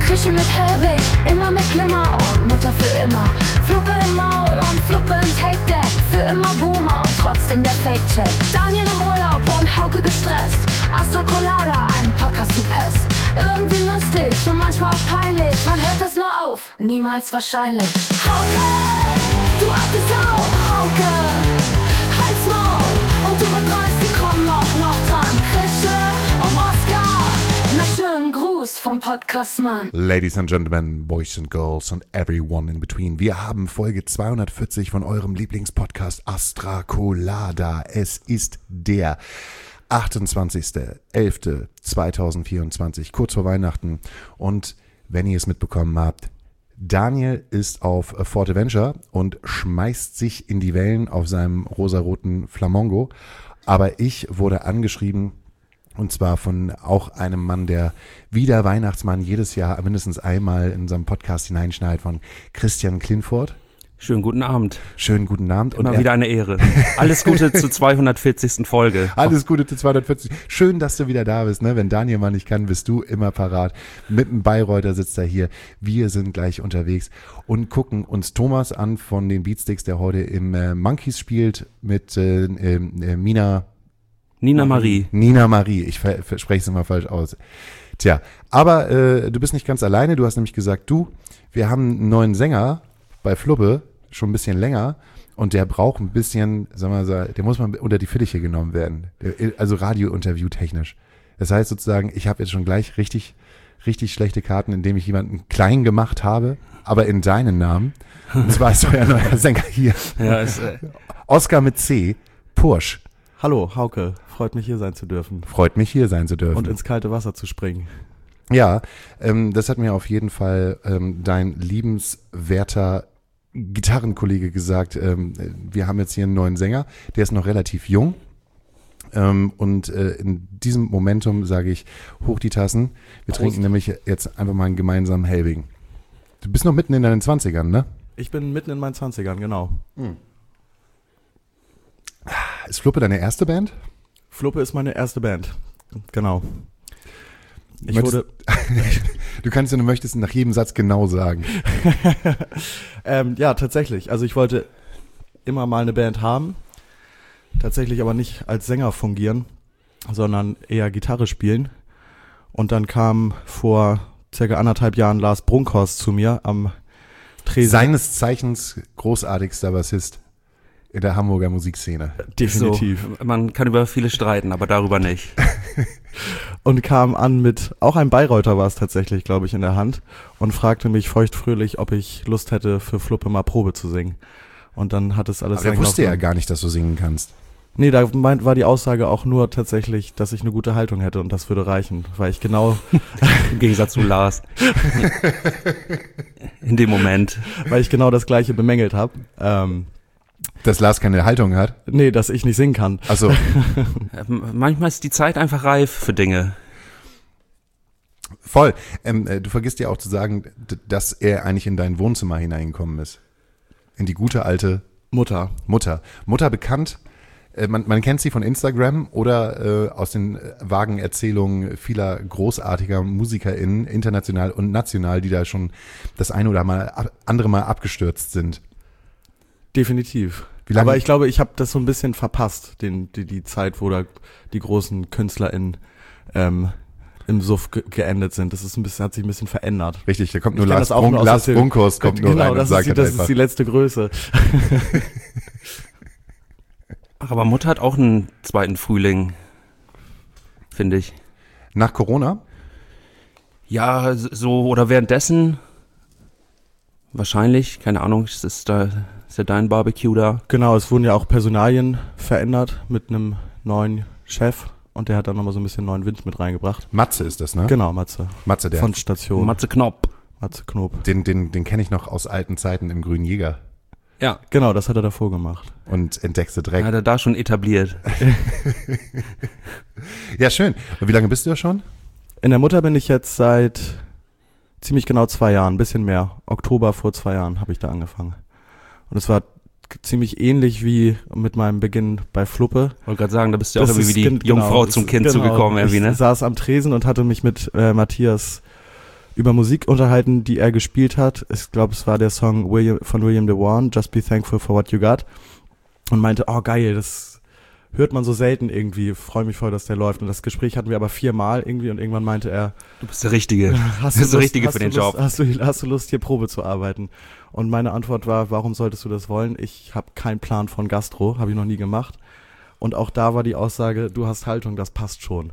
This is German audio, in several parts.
Küche mit Hellweg, immer mit Glimmer und Mutter für immer. Fluppe im Maul und Fluppe im Tape-Deck, für immer Boomer und trotzdem der Fake-Check. Daniel im Urlaub und Hauke gestresst, Astra Colada, ein Podcast zu Pest. Irgendwie lustig und manchmal auch peinlich, man hört es nur auf, niemals wahrscheinlich. Hauke, du alte Sau, Hauke, halt's Maul und du betreust, die kommen noch dran. Krische und Oscar, na schönen Gruß vom Podcastmann. Ladies and Gentlemen, Boys and Girls and everyone in between. Wir haben Folge 240 von eurem Lieblingspodcast Astra Colada. Es ist der 28.11.2024, kurz vor Weihnachten. Und wenn ihr es mitbekommen habt, Daniel ist auf Forteventure und schmeißt sich in die Wellen auf seinem rosaroten Flamongo. Aber ich wurde angeschrieben, und zwar von auch einem Mann, der wie der Weihnachtsmann jedes Jahr mindestens einmal in seinem Podcast hineinschneidet, von Christian Klinfort. Schönen guten Abend. Schönen guten Abend. Immer wieder eine Ehre. Alles Gute zur 240. Folge. Alles Gute zu 240. Schön, dass du wieder da bist. Ne? Wenn Daniel mal nicht kann, bist du immer parat. Mit dem Bayreuther sitzt er hier. Wir sind gleich unterwegs und gucken uns Thomas an von den Beatsticks, der heute im Monkeys spielt mit Nina Marie. Ich spreche es immer falsch aus. Tja, aber du bist nicht ganz alleine. Du hast nämlich gesagt, wir haben einen neuen Sänger bei Fluppe, schon ein bisschen länger, und der braucht ein bisschen, der muss mal unter die Fittiche genommen werden. Also Radio-Interview technisch. Das heißt sozusagen, ich habe jetzt schon gleich richtig schlechte Karten, indem ich jemanden klein gemacht habe, aber in deinen Namen. Und zwar ist euer neuer Sänger hier. Ja, Oscar mit C, Pursch. Hallo, Hauke. Freut mich, hier sein zu dürfen. Und ins kalte Wasser zu springen. Ja, das hat mir auf jeden Fall dein liebenswerter Gitarrenkollege gesagt. Wir haben jetzt hier einen neuen Sänger, der ist noch relativ jung. Und in diesem Momentum sage ich, hoch die Tassen. Wir trinken nämlich jetzt einfach mal einen gemeinsamen Helbing. Du bist noch mitten in deinen 20ern, ne? Ich bin mitten in meinen 20ern, genau. Ist Fluppe deine erste Band? Fluppe ist meine erste Band, genau. Du kannst, wenn du möchtest, nach jedem Satz genau sagen. Ja, tatsächlich. Also ich wollte immer mal eine Band haben, tatsächlich aber nicht als Sänger fungieren, sondern eher Gitarre spielen. Und dann kam vor circa 1,5 Jahren Lars Brunkhorst zu mir am Tresen. Seines Zeichens großartigster Bassist in der Hamburger Musikszene. Definitiv. So, man kann über viele streiten, aber darüber nicht. Und kam an mit, auch ein Bayreuther war es tatsächlich, glaube ich, in der Hand und fragte mich feuchtfröhlich, ob ich Lust hätte, für Fluppe mal Probe zu singen. Und dann hat es alles... Aber er wusste ja gar nicht, dass du singen kannst. Nee, da war die Aussage auch nur tatsächlich, dass ich eine gute Haltung hätte und das würde reichen, weil ich genau... Im Gegensatz zu Lars. In dem Moment. Weil ich genau das Gleiche bemängelt habe. Dass Lars keine Haltung hat? Nee, dass ich nicht singen kann. Ach so. Manchmal ist die Zeit einfach reif für Dinge. Voll. Du vergisst ja auch zu sagen, dass er eigentlich in dein Wohnzimmer hineingekommen ist. In die gute alte Mutter. Mutter bekannt. Man kennt sie von Instagram oder aus den vagen Erzählungen vieler großartiger MusikerInnen, international und national, die da schon das eine oder andere Mal abgestürzt sind. Definitiv. Aber ich glaube, ich habe das so ein bisschen verpasst, die Zeit, wo da die großen KünstlerInnen im Suff geendet sind. Das ist hat sich ein bisschen verändert. Richtig, da kommt nur Lars Brunkhorst kommt nur rein und sagt halt das ist die letzte Größe. Ach, aber Mutter hat auch einen zweiten Frühling, finde ich. Nach Corona? Ja, so oder währenddessen. Wahrscheinlich, keine Ahnung, ist ja dein Barbecue da. Genau, es wurden ja auch Personalien verändert mit einem neuen Chef und der hat dann nochmal so ein bisschen neuen Wind mit reingebracht. Matze ist das, ne? Genau, Matze. Matze, der von Station. Matze Knob. Den kenne ich noch aus alten Zeiten im Grünen Jäger. Ja. Genau, das hat er davor gemacht. Und entdeckte Dreck. Hat er da schon etabliert. Ja, schön. Und wie lange bist du da schon? In der Mutter bin ich jetzt seit ziemlich genau 2 Jahren, ein bisschen mehr. Oktober vor 2 Jahren habe ich da angefangen. Und es war ziemlich ähnlich wie mit meinem Beginn bei Fluppe. Ich wollte gerade sagen, da bist du auch irgendwie wie die Jungfrau zum Kind zugekommen. Ich saß am Tresen und hatte mich mit Matthias über Musik unterhalten, die er gespielt hat. Ich glaube, es war der Song von William DeWan, Just Be Thankful for What You Got. Und meinte, oh geil, das hört man so selten irgendwie, freue mich voll, dass der läuft. Und das Gespräch hatten wir aber 4-mal irgendwie und irgendwann meinte er, Du bist der Richtige. hast Du bist du der Lust, Richtige für den Job. Hast du Lust, hier Probe zu arbeiten? Und meine Antwort war, warum solltest du das wollen? Ich habe keinen Plan von Gastro, habe ich noch nie gemacht. Und auch da war die Aussage, du hast Haltung, das passt schon.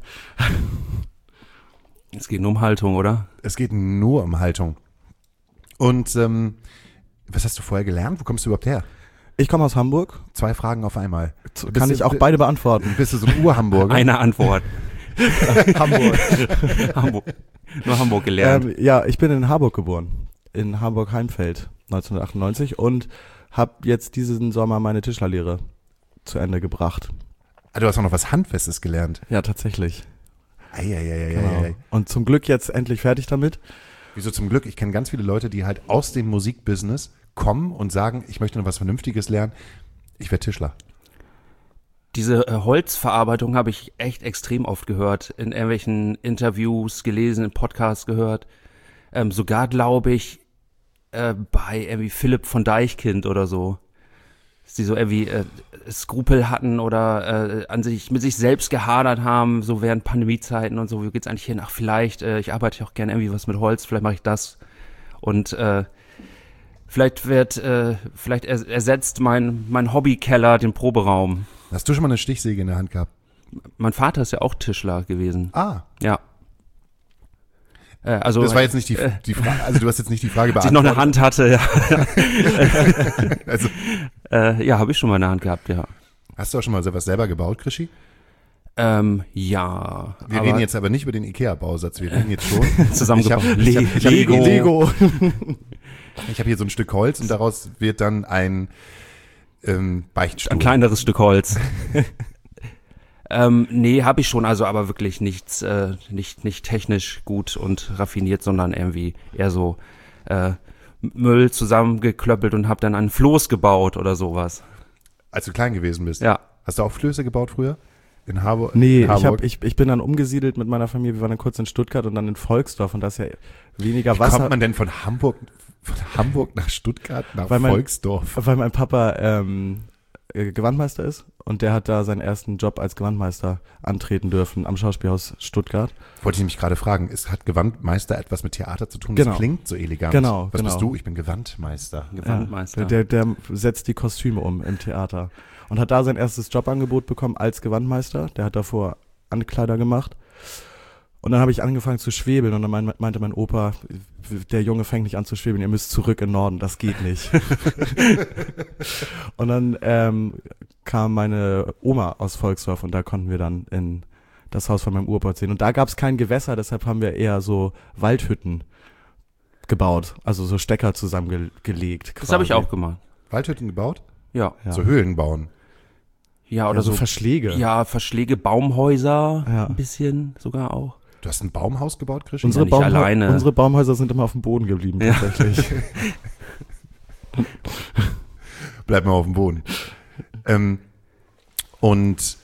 Es geht nur um Haltung, oder? Es geht nur um Haltung. Und was hast du vorher gelernt? Wo kommst du überhaupt her? Ich komme aus Hamburg. 2 Fragen auf einmal. Kann ich auch beide beantworten. Bist du so ein Ur-Hamburger? Eine Antwort. Hamburg. Hamburg. Nur Hamburg gelernt. Ja, ich bin in Harburg geboren. In Harburg-Heimfeld 1998 und habe jetzt diesen Sommer meine Tischlerlehre zu Ende gebracht. Ah, du hast auch noch was Handfestes gelernt. Ja, tatsächlich. Genau. Und zum Glück jetzt endlich fertig damit. Wieso zum Glück? Ich kenne ganz viele Leute, die halt aus dem Musikbusiness kommen und sagen, ich möchte noch was Vernünftiges lernen. Ich werde Tischler. Diese Holzverarbeitung habe ich echt extrem oft gehört, in irgendwelchen Interviews gelesen, in Podcasts gehört. Sogar, glaube ich, bei irgendwie Philipp von Deichkind oder so. Dass die so irgendwie Skrupel hatten oder mit sich selbst gehadert haben, so während Pandemiezeiten und so. Wie geht's eigentlich hin? Ach, vielleicht, ich arbeite auch gerne irgendwie was mit Holz, vielleicht mache ich das. Und vielleicht ersetzt mein Hobbykeller den Proberaum. Hast du schon mal eine Stichsäge in der Hand gehabt? Mein Vater ist ja auch Tischler gewesen. Ah. Ja. Also das war jetzt nicht die Frage, also du hast jetzt nicht die Frage als ich beantwortet. noch eine Hand hatte, ja. Also, ja, habe ich schon mal eine Hand gehabt, ja. hast du auch schon mal was selber gebaut, Krischi? Ja. Wir reden jetzt aber nicht über den Ikea-Bausatz, wir reden jetzt schon. zusammengebaut. Ich hab Lego. Ich habe hier so ein Stück Holz und daraus wird dann ein Beichtstuhl. Ein kleineres Stück Holz. Nee, habe ich schon, also aber wirklich nichts, nicht technisch gut und raffiniert, sondern irgendwie eher so Müll zusammengeklöppelt und habe dann einen Floß gebaut oder sowas. Als du klein gewesen bist. Ja. Hast du auch Flöße gebaut früher? In Harburg? Nee, in Harburg? ich bin dann umgesiedelt mit meiner Familie. Wir waren dann kurz in Stuttgart und dann in Volksdorf und das ist ja weniger Wie Wasser. kommt man denn von Hamburg nach Stuttgart nach Weil Volksdorf? Weil mein Papa Gewandmeister ist und der hat da seinen ersten Job als Gewandmeister antreten dürfen am Schauspielhaus Stuttgart. Wollte ich nämlich gerade fragen, hat Gewandmeister etwas mit Theater zu tun? Das Genau. klingt so elegant. Genau, Was genau. bist du? Ich bin Gewandmeister. Gewandmeister. Der setzt die Kostüme um im Theater und hat da sein erstes Jobangebot bekommen als Gewandmeister. Der hat davor Ankleider gemacht. Und dann habe ich angefangen zu schwebeln und dann meinte mein Opa, der Junge fängt nicht an zu schwebeln, ihr müsst zurück in den Norden, das geht nicht. Und dann kam meine Oma aus Volksdorf und da konnten wir dann in das Haus von meinem Opa ziehen. Und da gab es kein Gewässer, deshalb haben wir eher so Waldhütten gebaut, also so Stecker zusammengelegt. Das habe ich auch gemacht. Waldhütten gebaut? Ja. Ja. So Höhlen bauen. Ja, oder Ja, so so. Verschläge. Ja, Verschläge, Baumhäuser, Ja. ein bisschen sogar auch. Du hast ein Baumhaus gebaut, Krischi? Unsere, nicht alleine. unsere Baumhäuser sind immer auf dem Boden geblieben, Ja. tatsächlich. Bleib mal auf dem Boden. Und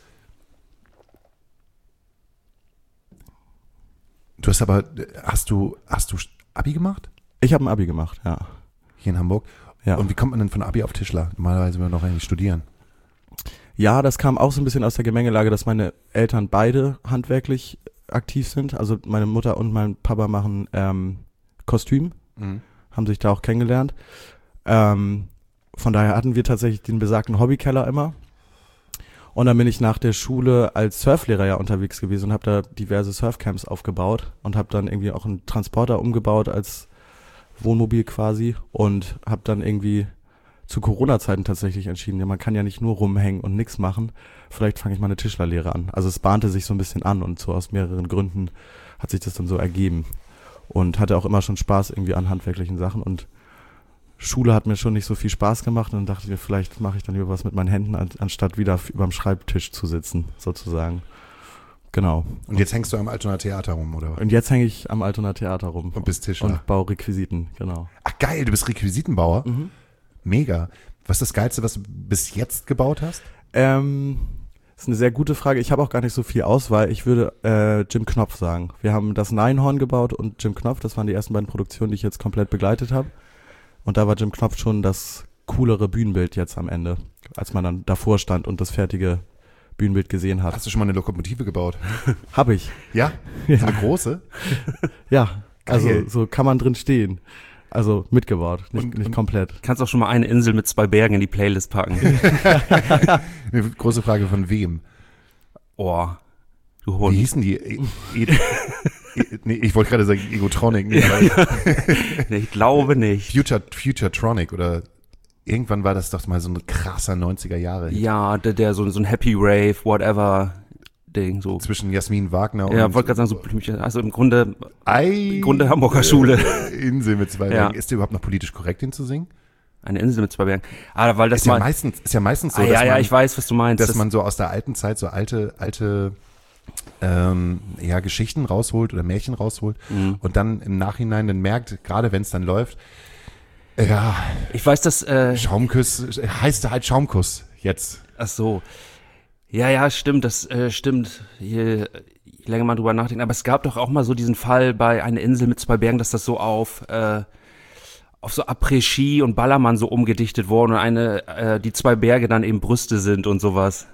du hast aber, hast du Abi gemacht? Ich habe ein Abi gemacht, ja. Hier in Hamburg? Ja. Und wie kommt man denn von Abi auf Tischler? Normalerweise will man noch eigentlich studieren. Ja, das kam auch so ein bisschen aus der Gemengelage, dass meine Eltern beide handwerklich aktiv sind. Also meine Mutter und mein Papa machen Kostüm, haben sich da auch kennengelernt. Von daher hatten wir tatsächlich den besagten Hobbykeller immer. Und dann bin ich nach der Schule als Surflehrer ja unterwegs gewesen und habe da diverse Surfcamps aufgebaut und habe dann irgendwie auch einen Transporter umgebaut als Wohnmobil quasi und habe dann irgendwie zu Corona-Zeiten tatsächlich entschieden, ja, man kann ja nicht nur rumhängen und nichts machen, vielleicht fange ich mal eine Tischlerlehre an. Also es bahnte sich so ein bisschen an und so aus mehreren Gründen hat sich das dann so ergeben und hatte auch immer schon Spaß irgendwie an handwerklichen Sachen und Schule hat mir schon nicht so viel Spaß gemacht und dann dachte ich mir, vielleicht mache ich dann lieber was mit meinen Händen, anstatt wieder überm Schreibtisch zu sitzen, sozusagen. Genau. Und jetzt hängst du am Altona Theater rum, oder was? Und jetzt hänge ich am Altona Theater rum. Und bist Tischler. Und baue Requisiten, genau. Ach geil, du bist Requisitenbauer? Mhm. Mega. Was ist das Geilste, was du bis jetzt gebaut hast? Das Das ist eine sehr gute Frage. Ich habe auch gar nicht so viel Auswahl. Ich würde Jim Knopf sagen. Wir haben das Neinhorn gebaut und Jim Knopf. Das waren die ersten beiden Produktionen, die ich jetzt komplett begleitet habe. Und da war Jim Knopf schon das coolere Bühnenbild jetzt am Ende, als man dann davor stand und das fertige Bühnenbild gesehen hat. Hast du schon mal eine Lokomotive gebaut? Habe ich. Ja? Ja. So eine große? Ja, also Geil. so kann man drin stehen. Also mitgebaut, nicht komplett. Kannst auch schon mal eine Insel mit 2 Bergen in die Playlist packen. Eine große Frage, von wem? Oh, du Wie Hund. hießen die? Nee, ich wollte gerade sagen Egotronic. Nee, aber Ich glaube nicht. Futuretronic oder irgendwann war das doch mal so ein krasser 90er Jahre Ja, der so ein Happy Rave, whatever Ding, so. zwischen Jasmin Wagner und Ja, wollte gerade sagen, so Blümchen. Also im Grunde Ei, Hamburger Schule. Insel mit 2 Ja. Bergen. Ist der überhaupt noch politisch korrekt, den zu singen? Eine Insel mit 2 Bergen. Ah, weil das Ist ja mal. meistens so, Ah, dass, ja, man, ich weiß, was du meinst. dass Das- man so aus der alten Zeit so alte Geschichten rausholt oder Märchen rausholt und dann im Nachhinein dann merkt, gerade wenn es dann läuft, ja, Ich weiß, dass. Schaumkuss heißt halt Schaumkuss jetzt. Ach so. Ja, stimmt, das stimmt. Je länger man drüber nachdenkt. Aber es gab doch auch mal so diesen Fall bei Eine Insel mit 2 Bergen, dass das so auf so Après-Ski und Ballermann so umgedichtet wurde und die 2 Berge dann eben Brüste sind und sowas.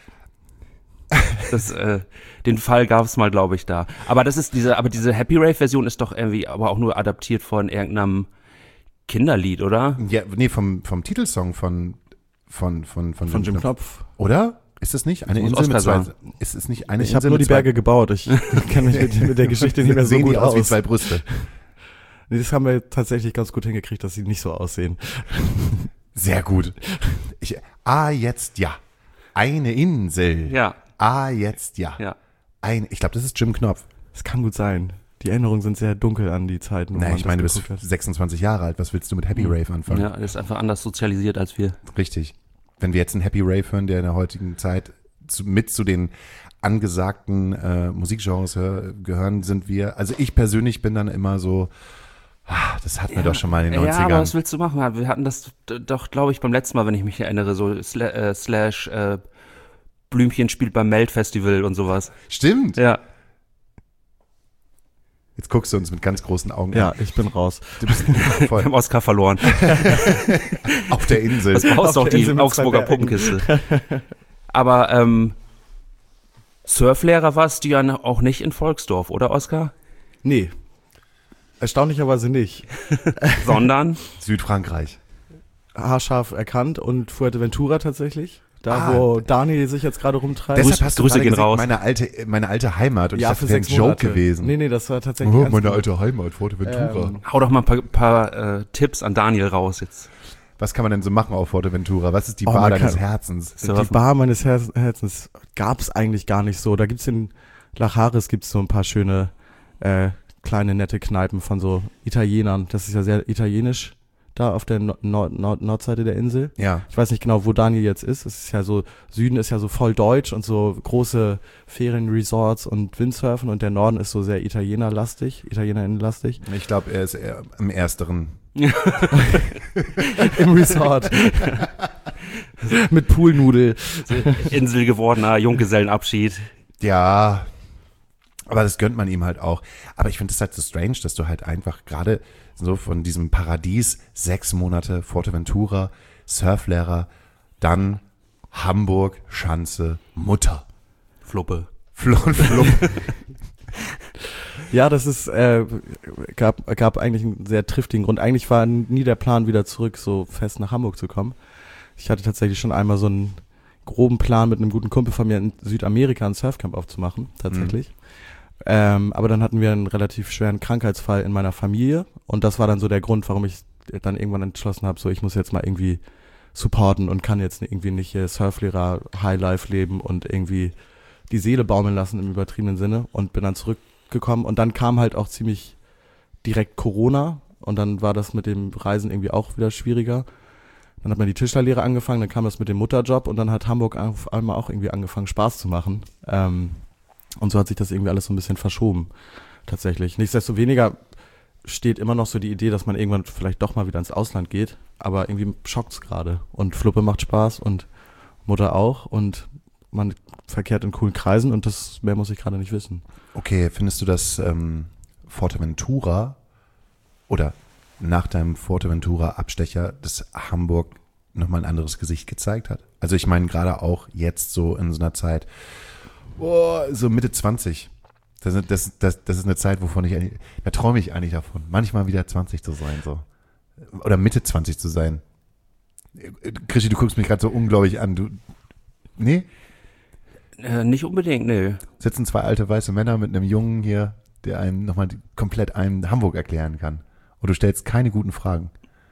Den Fall gab es mal, glaube ich, da. Aber diese Happy Rave-Version ist doch irgendwie aber auch nur adaptiert von irgendeinem Kinderlied, oder? Ja, nee, vom Titelsong von Jim Knopf. Oder? Ist es nicht? Eine Das muss Insel mit Oscar 2? Ist es nicht eine Ich Insel habe nur mit die Berge gebaut. Ich kenne mich mit der Geschichte nicht mehr so sehen gut die aus wie aus. 2 Brüste. Nee, das haben wir tatsächlich ganz gut hingekriegt, dass sie nicht so aussehen. Sehr gut. Jetzt ja. Eine Insel. Ja, Jetzt ja. ja. Ich glaube, das ist Jim Knopf. Das kann gut sein. Die Erinnerungen sind sehr dunkel an die Zeiten. wo Na, man ich meine, du das bist geguckt hat. 26 Jahre alt. Was willst du mit Happy Rave anfangen? Ja, das ist einfach anders sozialisiert als wir. Richtig. Wenn wir jetzt einen Happy Rave hören, der in der heutigen Zeit mit zu den angesagten Musikgenres gehören, sind wir, also ich persönlich bin dann immer so, das hatten wir doch schon mal in den 90ern. Ja, aber was willst du machen? Wir hatten das doch, glaube ich, beim letzten Mal, wenn ich mich erinnere, so Slash Blümchen spielt beim Melt-Festival und sowas. Stimmt. Ja. Jetzt guckst du uns mit ganz großen Augen Ja, an. ich bin raus. Du bist Wir voll haben Oscar verloren. auf der Insel. Das brauchst Auf doch der die Insel mit Augsburger 2 Bergen. Puppenkiste. Aber Surflehrer warst du ja auch nicht in Volksdorf, oder Oscar? Nee. Erstaunlicherweise nicht. Sondern? Südfrankreich. Haarscharf erkannt und Fuerteventura tatsächlich. Da, wo Dani sich jetzt gerade rumtreibt. Deshalb hast du Grüße gerade gehen gesagt, raus. meine alte Heimat. Und ja, ich dachte, für das wäre 6 ein Joke Monate. gewesen. Nee, das war tatsächlich Oh, ernst meine gemeint. alte Heimat, Fuerteventura. Hau doch mal ein paar Tipps an Daniel raus jetzt. Was kann man denn so machen auf Fuerteventura? Was ist die Oh, Bar man deines kann- Herzens? Die Surfen. Bar meines Herzens gab's eigentlich gar nicht so. Da gibt's in Lachares gibt's so ein paar schöne, kleine, nette Kneipen von so Italienern. Das ist ja sehr italienisch da auf der Nordseite der Insel. Ja. Ich weiß nicht genau, wo Daniel jetzt ist. Es ist ja so, Süden ist ja so voll deutsch und so große Ferienresorts und Windsurfen und der Norden ist so sehr Italienerinnenlastig. Ich glaube, er ist eher im Ersteren. Im Resort. Mit Poolnudel. Insel gewordener Junggesellenabschied. Ja, aber das gönnt man ihm halt auch. Aber ich finde es halt so strange, dass du halt einfach gerade so von diesem Paradies 6 Monate Fuerteventura, Surflehrer, dann Hamburg, Schanze, Mutter. Fluppe. Flupp. Ja, das ist, gab eigentlich einen sehr triftigen Grund. Eigentlich war nie der Plan, wieder zurück so fest nach Hamburg zu kommen. Ich hatte tatsächlich schon einmal so einen groben Plan mit einem guten Kumpel von mir in Südamerika ein Surfcamp aufzumachen, tatsächlich. Aber dann hatten wir einen relativ schweren Krankheitsfall in meiner Familie und das war dann so der Grund, warum ich dann irgendwann entschlossen habe, so ich muss jetzt mal irgendwie supporten und kann jetzt irgendwie nicht hier Surflehrer Highlife leben und irgendwie die Seele baumeln lassen im übertriebenen Sinne und bin dann zurückgekommen und dann kam halt auch ziemlich direkt Corona und dann war das mit dem Reisen irgendwie auch wieder schwieriger. Dann hat man die Tischlerlehre angefangen, dann kam das mit dem Mutterjob und dann hat Hamburg auf einmal auch irgendwie angefangen Spaß zu machen. Und so hat sich das irgendwie alles so ein bisschen verschoben, tatsächlich. Nichtsdestoweniger steht immer noch so die Idee, dass man irgendwann vielleicht doch mal wieder ins Ausland geht, aber irgendwie schockt's gerade. Und Fluppe macht Spaß und Mutter auch und man verkehrt in coolen Kreisen und das mehr muss ich gerade nicht wissen. Okay, findest du, dass Forteventura oder nach deinem Forteventura-Abstecher das Hamburg nochmal ein anderes Gesicht gezeigt hat? Also ich meine gerade auch jetzt so in so einer Zeit, so Mitte 20. Das ist eine Zeit, da träume ich eigentlich davon, manchmal wieder 20 zu sein, so. Oder Mitte 20 zu sein. Krischi, du guckst mich gerade so unglaublich an. Nee? Nicht unbedingt, nö. Sitzen zwei alte weiße Männer mit einem Jungen hier, der einem nochmal komplett einem Hamburg erklären kann. Und du stellst keine guten Fragen.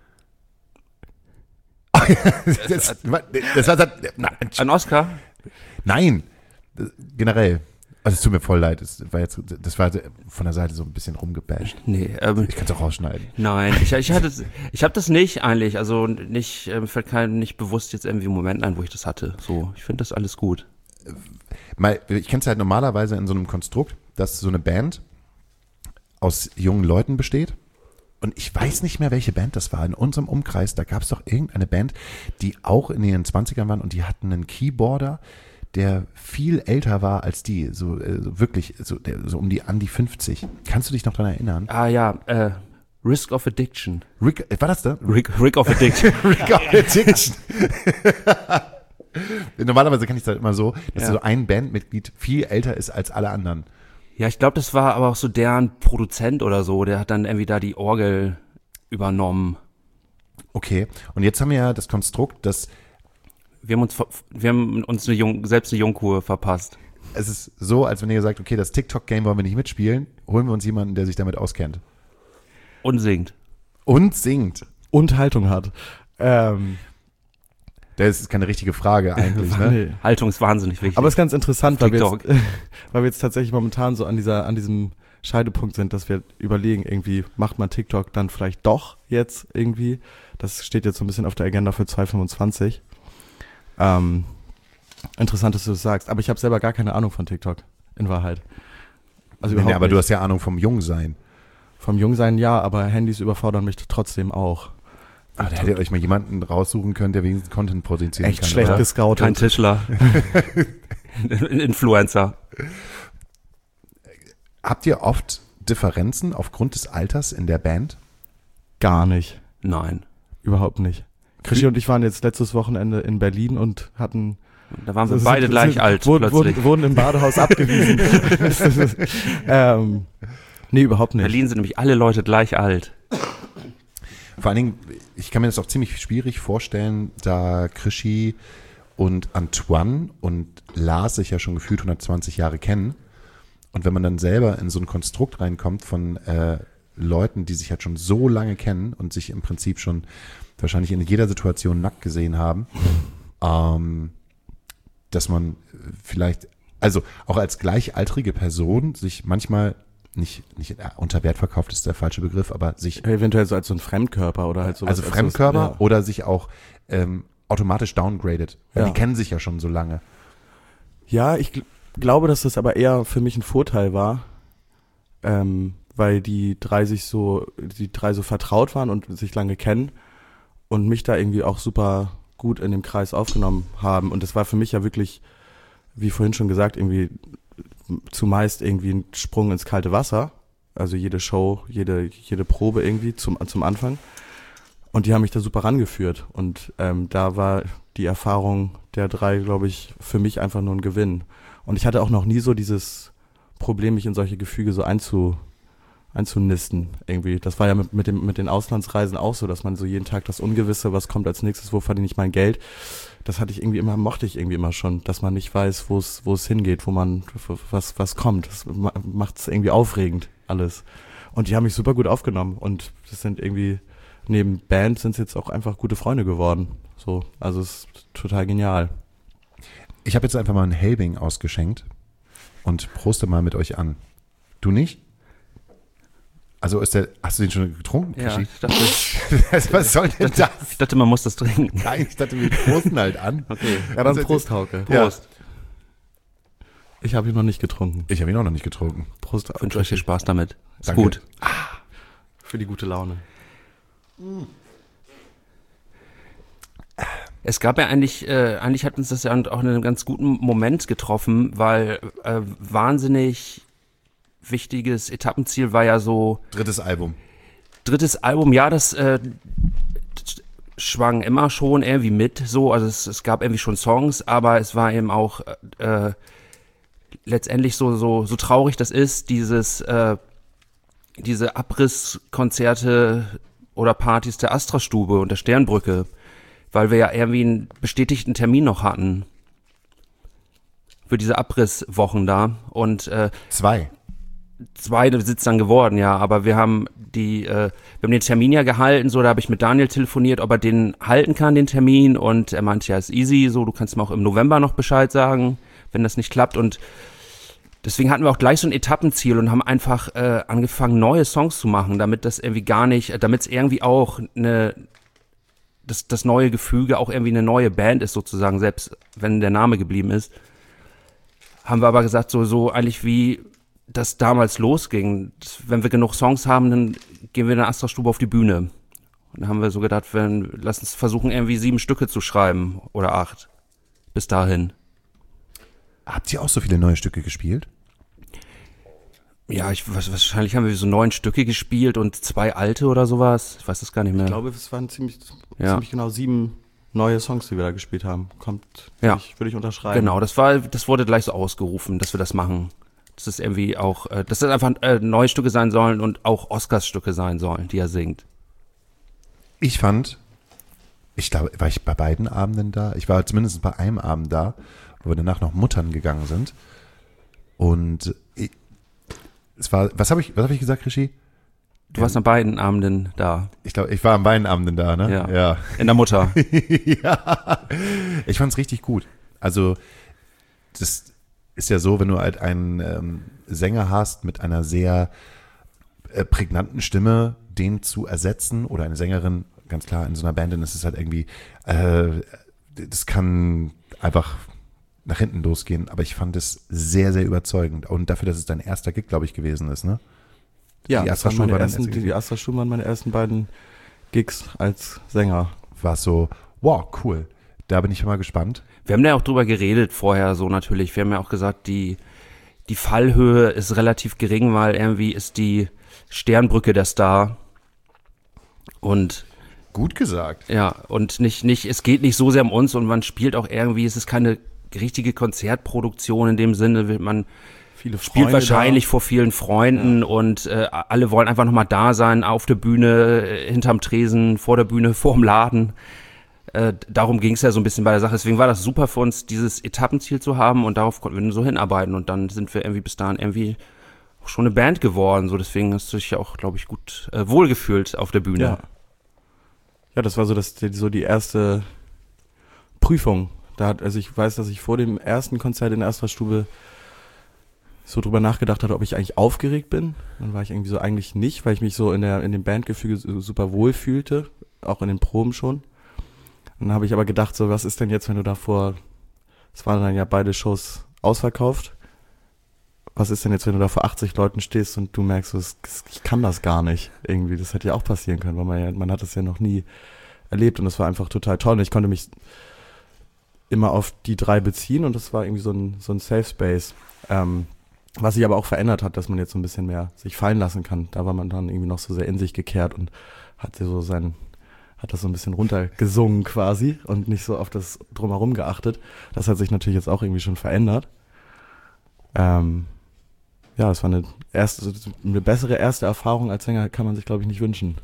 Ein Oscar? Nein, generell. Also es tut mir voll leid, das war von der Seite so ein bisschen rumgebasht. Nee, Ich kann es auch rausschneiden. nein, ich habe das nicht eigentlich, also nicht, fällt nicht bewusst jetzt irgendwie Moment ein, wo ich das hatte. So, ich finde das alles gut. Ich kenne es halt normalerweise in so einem Konstrukt, dass so eine Band aus jungen Leuten besteht. Und ich weiß nicht mehr, welche Band das war. In unserem Umkreis, da gab es doch irgendeine Band, die auch in ihren 20ern waren und die hatten einen Keyboarder, der viel älter war als die, so wirklich, so um an die 50. Kannst du dich noch dran erinnern? Ah ja, Risk of Addiction. Rick, war das da? Rick of Addiction. Rick of Addiction. Normalerweise kann ich das immer so, dass so ein Bandmitglied viel älter ist als alle anderen. Ja, ich glaube, das war aber auch so deren Produzent oder so, der hat dann irgendwie da die Orgel übernommen. Okay, und jetzt haben wir ja das Konstrukt, dass Wir haben uns selbst eine Jungkur verpasst. es ist so, als wenn ihr sagt, okay, das TikTok-Game wollen wir nicht mitspielen, holen wir uns jemanden, der sich damit auskennt. Und singt. Und singt. Und Haltung hat. Das ist keine richtige Frage eigentlich, ne? Nee. Haltung ist wahnsinnig wichtig. Aber es ist ganz interessant, weil TikTok. wir jetzt tatsächlich momentan so an diesem Scheidepunkt sind, dass wir überlegen, irgendwie macht man TikTok dann vielleicht doch jetzt irgendwie. Das steht jetzt so ein bisschen auf der Agenda für 2025. Interessant, dass du das sagst. Aber ich habe selber gar keine Ahnung von TikTok, in Wahrheit. Also überhaupt aber nicht. du hast ja Ahnung vom Jungsein. Vom Jungsein ja, aber Handys überfordern mich trotzdem auch. Da hättet ihr euch mal jemanden raussuchen können, der wenigstens Content produzieren Echt kann. schlecht oder? gescoutet. Kein Tischler. Ein Influencer. Habt ihr oft Differenzen aufgrund des Alters in der Band? Gar nicht. Nein. Überhaupt nicht. Krischi und ich waren jetzt letztes Wochenende in Berlin und hatten... Da waren wir beide gleich alt plötzlich. Wurden im Badehaus abgewiesen. Nee, überhaupt nicht. Berlin sind nämlich alle Leute gleich alt. Vor allen Dingen, ich kann mir das auch ziemlich schwierig vorstellen, da Krischi und Antoine und Lars sich ja schon gefühlt 120 Jahre kennen. Und wenn man dann selber in so ein Konstrukt reinkommt von Leuten, die sich halt schon so lange kennen und sich im Prinzip schon wahrscheinlich in jeder Situation nackt gesehen haben, dass man vielleicht, also auch als gleichaltrige Person sich manchmal nicht unter Wert verkauft ist der falsche Begriff, aber sich Eventuell so als so ein Fremdkörper oder halt so. also Fremdkörper ja. oder sich auch automatisch downgradet. Weil Ja. die kennen sich ja schon so lange. Ja, ich glaube, dass das aber eher für mich ein Vorteil war, weil die drei so vertraut waren und sich lange kennen und mich da irgendwie auch super gut in dem Kreis aufgenommen haben. Und das war für mich ja wirklich, wie vorhin schon gesagt, irgendwie zumeist irgendwie ein Sprung ins kalte Wasser. Also jede Show, jede Probe irgendwie zum Anfang. Und die haben mich da super rangeführt. Und da war die Erfahrung der drei, glaube ich, für mich einfach nur ein Gewinn. Und ich hatte auch noch nie so dieses Problem, mich in solche Gefüge so einzunisten irgendwie. Das war ja mit den Auslandsreisen auch so, dass man so jeden Tag das Ungewisse, was kommt als nächstes, wo verdiene ich mein Geld, das mochte ich irgendwie immer schon, dass man nicht weiß, wo es hingeht, was kommt. Das macht es irgendwie aufregend, alles. Und die haben mich super gut aufgenommen und das sind irgendwie, neben Band sind es jetzt auch einfach gute Freunde geworden. So, also es ist total genial. Ich habe jetzt einfach mal einen Helbing ausgeschenkt und proste mal mit euch an. Du nicht? Also hast du den schon getrunken? Ja, Krischi? ich dachte, Was soll denn das? ich dachte, man muss das trinken. Nein, ich dachte, wir prosten halt an. Okay. Ja, dann Prost, Hauke. Ja. Prost. Ich habe ihn noch nicht getrunken. Ich habe ihn auch noch nicht getrunken. Prost. Ich wünsche euch viel Spaß damit. Ist Danke. gut. Für die gute Laune. Es gab ja eigentlich hat uns das ja auch in einem ganz guten Moment getroffen, weil wahnsinnig wichtiges Etappenziel war ja so. Drittes Album, ja, das schwang immer schon irgendwie mit, so, also es gab irgendwie schon Songs, aber es war eben auch letztendlich so traurig das ist, diese Abrisskonzerte oder Partys der Astra-Stube und der Sternbrücke, weil wir ja irgendwie einen bestätigten Termin noch hatten für diese Abrisswochen da und 2. 2 sitzt dann geworden, ja, aber wir haben den Termin ja gehalten, so, da habe ich mit Daniel telefoniert, ob er den halten kann, den Termin, und er meinte, ja, ist easy, so, du kannst mir auch im November noch Bescheid sagen, wenn das nicht klappt, und deswegen hatten wir auch gleich so ein Etappenziel und haben einfach angefangen, neue Songs zu machen, damit das irgendwie damit es irgendwie auch das neue Gefüge auch irgendwie eine neue Band ist sozusagen, selbst wenn der Name geblieben ist. Haben wir aber gesagt, so eigentlich wie das damals losging. Wenn wir genug Songs haben, dann gehen wir in der Astra-Stube auf die Bühne. Und dann haben wir so gedacht, lass uns versuchen, irgendwie 7 Stücke zu schreiben oder 8. Bis dahin. Habt ihr auch so viele neue Stücke gespielt? Ja, wahrscheinlich haben wir so 9 Stücke gespielt und 2 alte oder sowas. Ich weiß das gar nicht mehr. Ich glaube, es waren ziemlich genau 7 neue Songs, die wir da gespielt haben. Ja. Würde ich unterschreiben. Genau, das wurde gleich so ausgerufen, dass wir das machen. Das ist irgendwie auch, dass das einfach neue Stücke sein sollen und auch Oscars Stücke sein sollen, die er singt. Ich glaube, war ich bei beiden Abenden da? Ich war zumindest bei einem Abend da, wo wir danach noch Muttern gegangen sind. Und was habe ich gesagt, Rishi? Du warst an beiden Abenden da. Ich glaube, ich war an beiden Abenden da, ne? Ja. In der Mutter. Ja. Ich fand's richtig gut. Also, das ist ja so, wenn du halt einen Sänger hast mit einer sehr prägnanten Stimme, den zu ersetzen, oder eine Sängerin, ganz klar, in so einer Band, dann ist es halt irgendwie, das kann einfach nach hinten losgehen, aber ich fand es sehr, sehr überzeugend. Und dafür, dass es dein erster Gig, glaube ich, gewesen ist, ne? Ja, die Astra-Stube waren meine ersten beiden Gigs als Sänger. War es so, wow, cool. Da bin ich mal gespannt. Wir haben ja auch drüber geredet vorher, so natürlich. Wir haben ja auch gesagt, die Fallhöhe ist relativ gering, weil irgendwie ist die Sternbrücke der Star. Und gut gesagt. Ja, und es geht nicht so sehr um uns, und man spielt auch irgendwie, es ist keine richtige Konzertproduktion in dem Sinne, man spielt wahrscheinlich vor vielen Freunden, ja. Und alle wollen einfach nochmal da sein, auf der Bühne, hinterm Tresen, vor der Bühne, vorm Laden. Darum ging es ja so ein bisschen bei der Sache. Deswegen war das super für uns, dieses Etappenziel zu haben, und darauf konnten wir so hinarbeiten, und dann sind wir irgendwie bis dahin irgendwie auch schon eine Band geworden. So, deswegen hast du dich ja auch, glaube ich, gut wohlgefühlt auf der Bühne. Ja, das war so die erste Prüfung. Also ich weiß, dass ich vor dem ersten Konzert in der Astra-Stube so drüber nachgedacht hatte, ob ich eigentlich aufgeregt bin. Dann war ich irgendwie so eigentlich nicht, weil ich mich so in dem Bandgefüge super wohl fühlte, auch in den Proben schon. Und dann habe ich aber gedacht, so, was ist denn jetzt, wenn du es waren dann ja beide Shows ausverkauft, was ist denn jetzt, wenn du da vor 80 Leuten stehst und du merkst, so, ich kann das gar nicht irgendwie, das hätte ja auch passieren können, weil man hat das ja noch nie erlebt, und das war einfach total toll, und ich konnte mich immer auf die 3 beziehen, und das war irgendwie so ein Safe Space, was sich aber auch verändert hat, dass man jetzt so ein bisschen mehr sich fallen lassen kann. Da war man dann irgendwie noch so sehr in sich gekehrt und hat das so ein bisschen runtergesungen quasi und nicht so auf das Drumherum geachtet. Das hat sich natürlich jetzt auch irgendwie schon verändert. Ja, es war eine bessere erste Erfahrung als Sänger, kann man sich, glaube ich, nicht wünschen.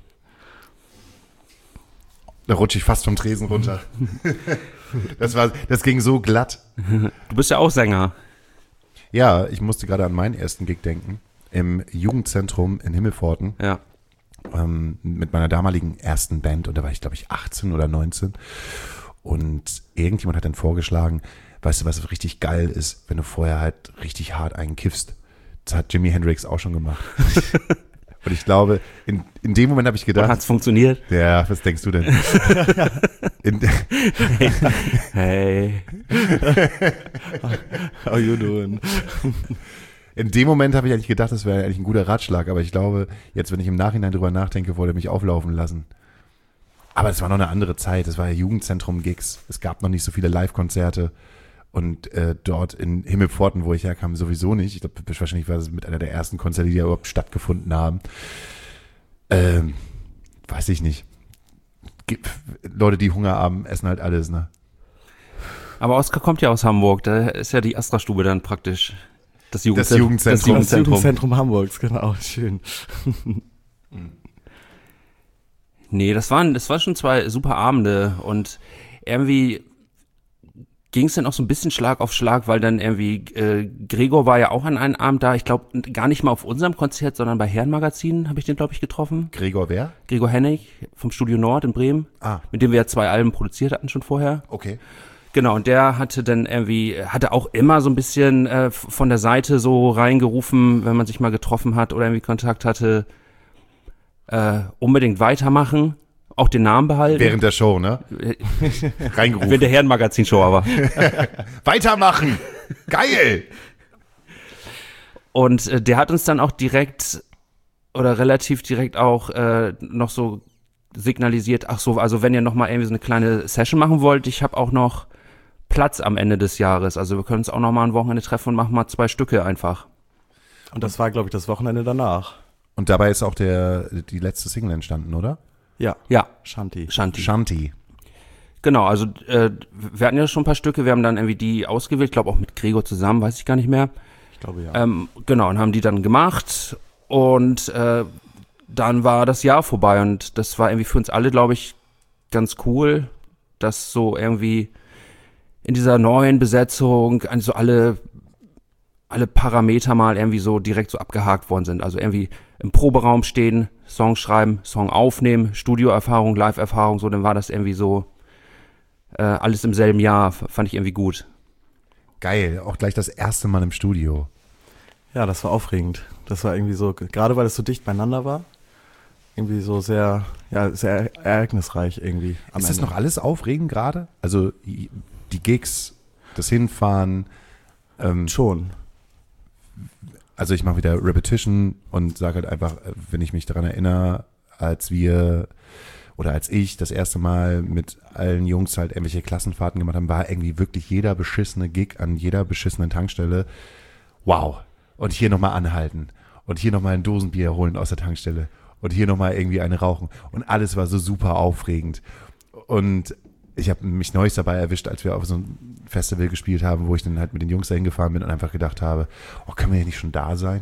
Da rutsche ich fast vom Tresen runter. Das ging so glatt. Du bist ja auch Sänger. Ja, ich musste gerade an meinen ersten Gig denken. Im Jugendzentrum in Himmelpforten. Ja. Mit meiner damaligen ersten Band. Und da war ich, glaube ich, 18 oder 19. Und irgendjemand hat dann vorgeschlagen, weißt du, was richtig geil ist, wenn du vorher halt richtig hart einen kiffst. Das hat Jimi Hendrix auch schon gemacht. Und ich glaube, in dem Moment habe ich gedacht. Hat es funktioniert? Ja, was denkst du denn? Hey. How you doing? In dem Moment habe ich eigentlich gedacht, das wäre eigentlich ein guter Ratschlag. Aber ich glaube, jetzt, wenn ich im Nachhinein drüber nachdenke, wollte er mich auflaufen lassen. Aber es war noch eine andere Zeit. Es war ja Jugendzentrum-Gigs. Es gab noch nicht so viele Live-Konzerte. Und dort in Himmelpforten, wo ich herkam, sowieso nicht. Ich glaube, wahrscheinlich war das mit einer der ersten Konzerte, die ja überhaupt stattgefunden haben. Weiß ich nicht. Leute, die Hunger haben, essen halt alles, ne? Aber Oskar kommt ja aus Hamburg, da ist ja die Astra-Stube dann praktisch das Jugendzentrum. Das Jugendzentrum Hamburgs, genau, schön. Nee, das waren schon 2 super Abende und irgendwie ging es dann auch so ein bisschen Schlag auf Schlag, weil dann irgendwie Gregor war ja auch an einem Abend da, ich glaube gar nicht mal auf unserem Konzert, sondern bei Herrenmagazin habe ich den, glaube ich, getroffen. Gregor wer? Gregor Hennig vom Studio Nord in Bremen, mit dem wir ja 2 Alben produziert hatten schon vorher. Okay. Genau, und der hatte dann irgendwie, hatte auch immer so ein bisschen von der Seite so reingerufen, wenn man sich mal getroffen hat oder irgendwie Kontakt hatte, unbedingt weitermachen. Auch den Namen behalten. Während der Show, ne? Reingerufen. Während der Herrenmagazin-Show aber. Weitermachen! Geil! Und der hat uns dann auch direkt oder relativ direkt auch noch so signalisiert, ach so, also wenn ihr noch mal irgendwie so eine kleine Session machen wollt, ich habe auch noch Platz am Ende des Jahres. Also wir können uns auch noch mal ein Wochenende treffen und machen mal 2 Stücke einfach. Und das war, glaube ich, das Wochenende danach. Und dabei ist auch die letzte Single entstanden, oder? Ja. Shanti. Genau, also wir hatten ja schon ein paar Stücke, wir haben dann irgendwie die ausgewählt, glaube auch mit Gregor zusammen, weiß ich gar nicht mehr. Ich glaube, ja. Genau, und haben die dann gemacht und dann war das Jahr vorbei und das war irgendwie für uns alle, glaube ich, ganz cool, dass so irgendwie in dieser neuen Besetzung also alle Parameter mal irgendwie so direkt so abgehakt worden sind. Also irgendwie im Proberaum stehen, Song schreiben, Song aufnehmen, Studioerfahrung, Live-Erfahrung, so, dann war das irgendwie so alles im selben Jahr, fand ich irgendwie gut. Geil, auch gleich das erste Mal im Studio. Ja, das war aufregend. Das war irgendwie so, gerade weil es so dicht beieinander war, irgendwie so sehr ereignisreich irgendwie am Ist das Ende. noch alles aufregend gerade? Also die Gigs, das Hinfahren. Schon. Also ich mache wieder Repetition und sage halt einfach, wenn ich mich daran erinnere, als ich das erste Mal mit allen Jungs halt irgendwelche Klassenfahrten gemacht haben, war irgendwie wirklich jeder beschissene Gig an jeder beschissenen Tankstelle. Wow. Und hier nochmal anhalten. Und hier nochmal ein Dosenbier holen aus der Tankstelle. Und hier nochmal irgendwie eine rauchen. Und alles war so super aufregend. Und ich habe mich neulich dabei erwischt, als wir auf so einem Festival gespielt haben, wo ich dann halt mit den Jungs dahin gefahren bin und einfach gedacht habe, oh, können wir ja nicht schon da sein?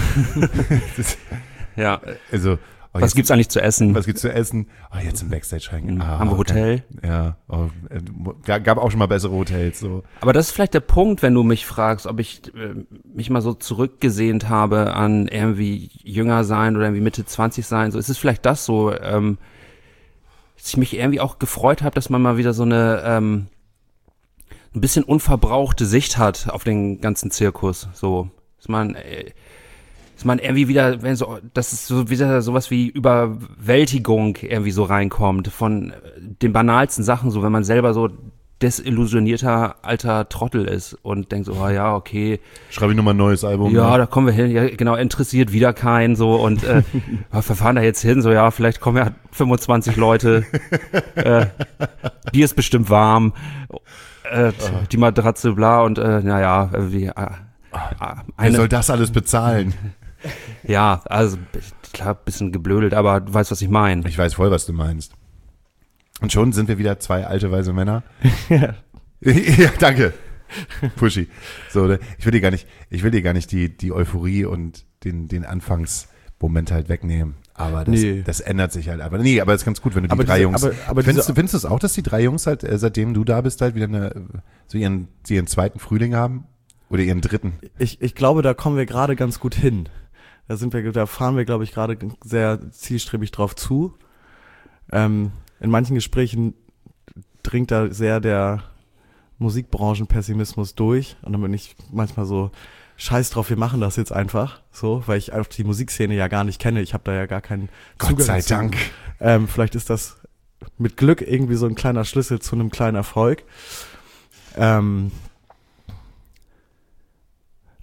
Ja. Also, was gibt's eigentlich zu essen? Was gibt's zu essen? Oh, jetzt im Backstage rein. Haben wir Hotel? Ja. Oh, gab auch schon mal bessere Hotels. So. Aber das ist vielleicht der Punkt, wenn du mich fragst, ob ich mich mal so zurückgesehnt habe an irgendwie jünger sein oder irgendwie Mitte 20 sein. So ist es vielleicht das so, dass ich mich irgendwie auch gefreut habe, dass man mal wieder so eine ein bisschen unverbrauchte Sicht hat auf den ganzen Zirkus. So, dass man irgendwie wieder, dass es so wieder sowas wie Überwältigung irgendwie so reinkommt von den banalsten Sachen, so wenn man selber so desillusionierter alter Trottel ist und denkt so, oh ja, okay. Schreibe ich nochmal ein neues Album. Ja, ne? Da kommen wir hin, ja genau, interessiert wieder keinen so und wir fahren da jetzt hin, so ja, vielleicht kommen ja 25 Leute, Bier ist bestimmt warm, die Matratze bla und naja, irgendwie Wer soll das alles bezahlen? Ja, also klar, bisschen geblödelt, aber du weißt, was ich meine. Ich weiß voll, was du meinst. Und schon sind wir wieder 2 alte, weise Männer. Ja. Ja, danke. Pushy. So, ich will dir gar nicht die Euphorie und den Anfangsmoment halt wegnehmen. Aber das ändert sich halt einfach. Nee, aber es ist ganz gut, wenn du die 3 Jungs. Findest du es auch, dass die 3 Jungs halt, seitdem du da bist, halt wieder ihren zweiten Frühling haben? Oder ihren dritten? Ich glaube, da kommen wir gerade ganz gut hin. Da fahren wir, glaube ich, gerade sehr zielstrebig drauf zu. In manchen Gesprächen dringt da sehr der Musikbranchenpessimismus durch. Und dann bin ich manchmal so, scheiß drauf, wir machen das jetzt einfach. So, weil ich einfach die Musikszene ja gar nicht kenne. Ich habe da ja gar keinen Zugang. Gott sei Dank. Vielleicht ist das mit Glück irgendwie so ein kleiner Schlüssel zu einem kleinen Erfolg.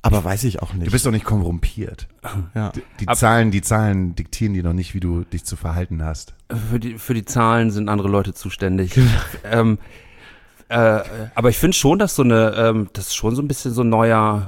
Aber weiß ich auch nicht. Du bist doch nicht korrumpiert. ja. Die Zahlen diktieren dir noch nicht, wie du dich zu verhalten hast. Für die Zahlen sind andere Leute zuständig. Aber ich finde schon, dass das ist schon so ein bisschen so ein neuer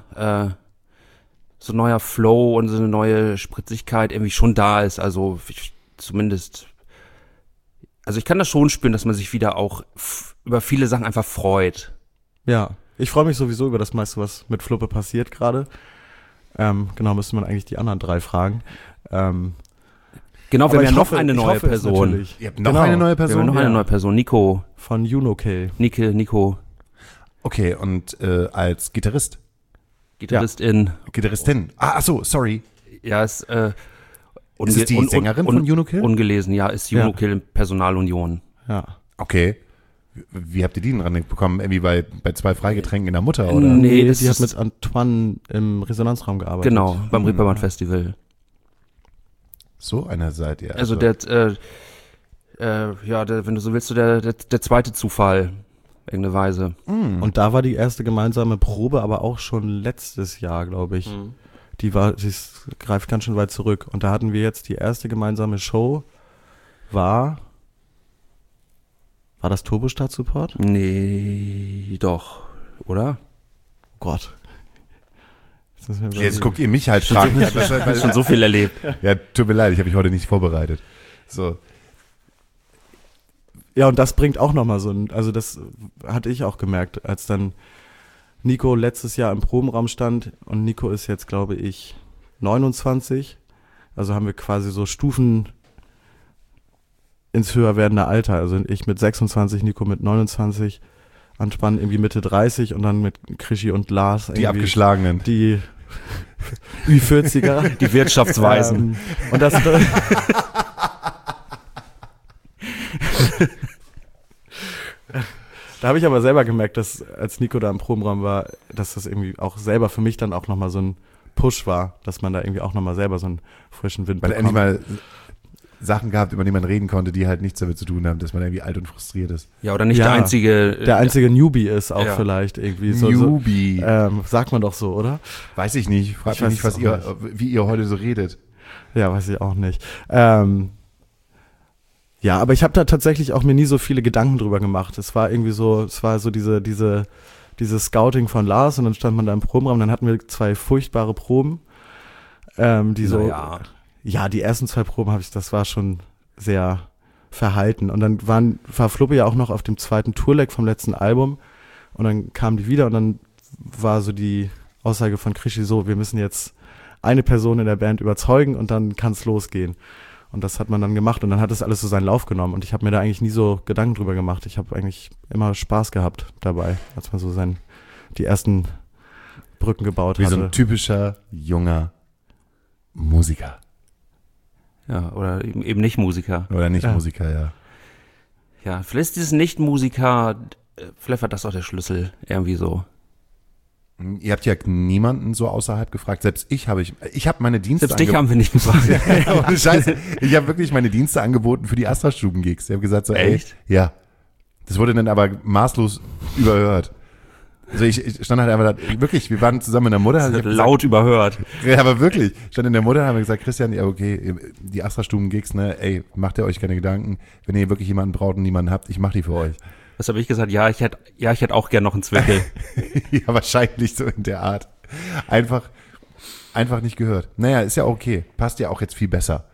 Flow und so eine neue Spritzigkeit irgendwie schon da ist. Also zumindest, also ich kann das schon spüren, dass man sich wieder auch über viele Sachen einfach freut. Ja, ich freue mich sowieso über das meiste, was mit Fluppe passiert gerade. Genau, müsste man eigentlich die anderen 3 fragen. Genau, wir haben ja noch eine neue Person. Ihr habt noch eine neue Person? Wir haben noch eine neue Person, Nico. Von Juno-K. Nico. Okay, und als Gitarrist? Gitarristin. Gitarristin. Ach so, sorry. Ja, ist Ist es die Sängerin von Juno-K? Ungelesen, ja, ist Juno-K in Personalunion. Ja. Okay. Wie habt ihr die denn ranbekommen? Irgendwie bei 2 Freigetränken in der Mutter, oder? Nee, die hat mit Antoine im Resonanzraum gearbeitet. Genau, beim Reeperbahn Festival. So einer seid ihr. Also wenn du so willst, so der zweite Zufall, irgendeine Weise. Und da war die erste gemeinsame Probe, aber auch schon letztes Jahr, glaube ich. Die greift ganz schön weit zurück. Und da hatten wir jetzt die erste gemeinsame Show, war das Turbostadt-Support? Nee, doch, oder? Oh Gott. Jetzt guckt ihr mich halt fragen. Ich habe schon so viel erlebt. Ja, tut mir leid, ich habe mich heute nicht vorbereitet. So. Ja, und das bringt auch nochmal also das hatte ich auch gemerkt, als dann Nico letztes Jahr im Probenraum stand und Nico ist jetzt, glaube ich, 29. Also haben wir quasi so Stufen ins höher werdende Alter. Also ich mit 26, Nico mit 29, Anspann irgendwie Mitte 30 und dann mit Krischi und Lars. Die Abgeschlagenen. Die Ü40er. Die Wirtschaftsweisen. Und das Da habe ich aber selber gemerkt, dass als Nico da im Probenraum war, dass das irgendwie auch selber für mich dann auch nochmal so ein Push war, dass man da irgendwie auch nochmal selber so einen frischen Wind Weil bekommt. endlich mal Sachen gehabt, über die man reden konnte, die halt nichts damit zu tun haben, dass man irgendwie alt und frustriert ist. Ja, oder nicht Ja, der einzige Newbie ist auch Ja. vielleicht irgendwie Newbie. sagt man doch so, oder? Weiß ich nicht. Frag Ich mich weiß nicht, es auch wie ihr heute so redet. Ja, weiß ich auch nicht. Ja, aber ich habe da tatsächlich auch mir nie so viele Gedanken drüber gemacht. Es war so diese Scouting von Lars und dann stand man da im Probenraum, dann hatten wir 2 furchtbare Proben, die so, ja, die ersten 2 Proben das war schon sehr verhalten und dann war Fluppe ja auch noch auf dem 2. Tourleg vom letzten Album und dann kamen die wieder und dann war so die Aussage von Krischi so, wir müssen jetzt eine Person in der Band überzeugen und dann kann's losgehen. Und das hat man dann gemacht und dann hat es alles so seinen Lauf genommen und ich habe mir da eigentlich nie so Gedanken drüber gemacht. Ich habe eigentlich immer Spaß gehabt dabei, als man so die ersten Brücken gebaut Wie hatte. so ein typischer junger Musiker. Ja, oder eben nicht Musiker. Oder nicht Ja. Musiker, ja. Ja, vielleicht ist dieses Nicht-Musiker, vielleicht war das auch der Schlüssel, irgendwie so. Ihr habt ja niemanden so außerhalb gefragt. Selbst ich habe meine Dienste Selbst dich haben wir nicht gefragt. Ohne Scheiße. Ich habe wirklich meine Dienste angeboten für die Astra-Stuben-Gigs. Ich habe gesagt so, Echt? ey, ja. Das wurde dann aber maßlos überhört. Also ich stand halt einfach da, wirklich, wir waren zusammen in der Mutter. Das Ich wird hab laut überhört. Ja, aber wirklich. Stand in der Mutter, haben wir gesagt, Christian, ja, okay, die Astra-Stuben-Gigs, ne, ey, macht ihr euch keine Gedanken. Wenn ihr wirklich jemanden braucht und niemanden habt, ich mach die für euch. Was habe ich gesagt? Ja, ich hätte auch gern noch einen Zwickel. Ja, wahrscheinlich so in der Art. Einfach nicht gehört. Naja, ist ja okay. Passt ja auch jetzt viel besser.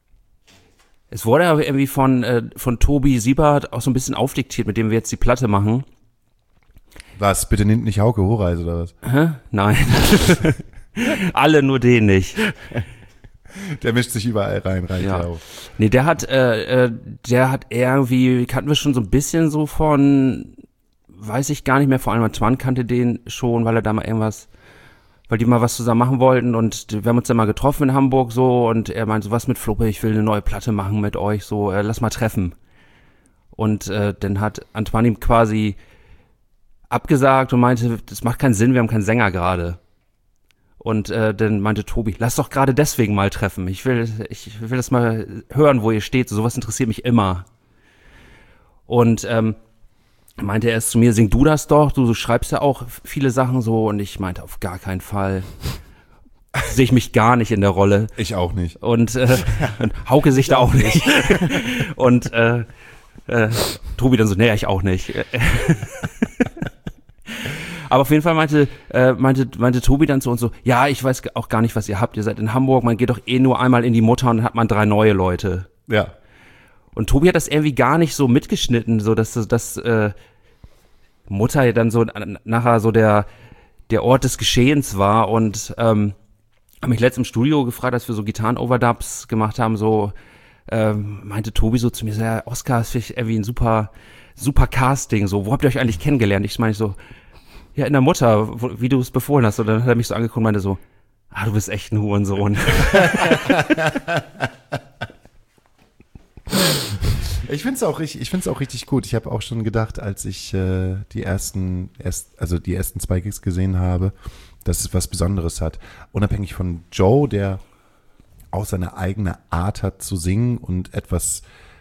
Es wurde aber irgendwie von Tobi Siebert auch so ein bisschen aufdiktiert, mit dem wir jetzt die Platte machen. Was, bitte nimmt nicht Hauke Horeis oder was? Hä? Nein. Alle, nur den nicht. Der mischt sich überall rein, reicht ja auch. Nee, der hat irgendwie, kannten wir schon so ein bisschen so von, weiß ich gar nicht mehr, vor allem Antoine kannte den schon, weil die mal was zusammen machen wollten und wir haben uns dann mal getroffen in Hamburg so und er meinte so, was mit Fluppe, ich will eine neue Platte machen mit euch, so, lass mal treffen. Und dann hat Antoine ihm quasi abgesagt und meinte, das macht keinen Sinn, wir haben keinen Sänger gerade. Und dann meinte Tobi, lass doch gerade deswegen mal treffen. Ich will das mal hören, wo ihr steht. Sowas interessiert mich immer. Und meinte er erst zu mir, sing du das doch, du schreibst ja auch viele Sachen so, und ich meinte, auf gar keinen Fall. Sehe ich mich gar nicht in der Rolle. Ich auch nicht. Und Hauke sich da auch nicht. Und Tobi dann so, nee, ich auch nicht. Aber auf jeden Fall meinte Tobi dann zu uns so, ja, ich weiß auch gar nicht, was ihr habt. Ihr seid in Hamburg, man geht doch eh nur einmal in die Mutter und dann hat man 3 neue Leute. Ja. Und Tobi hat das irgendwie gar nicht so mitgeschnitten, so dass Mutter dann so nachher so der Ort des Geschehens war, und habe mich letztens im Studio gefragt, als wir so Gitarren-Overdubs gemacht haben, so meinte Tobi so zu mir, so, ja, Oscar, ist vielleicht irgendwie ein super Casting, so, wo habt ihr euch eigentlich kennengelernt? Ich meine so, ja, in der Mutter, wie du es befohlen hast. Und dann hat er mich so angeguckt und meinte so, du bist echt ein Hurensohn. Ich finde es auch richtig gut. Ich habe auch schon gedacht, als ich die ersten 2 Gigs gesehen habe, dass es was Besonderes hat. Unabhängig von Joe, der auch seine eigene Art hat zu singen und etwas,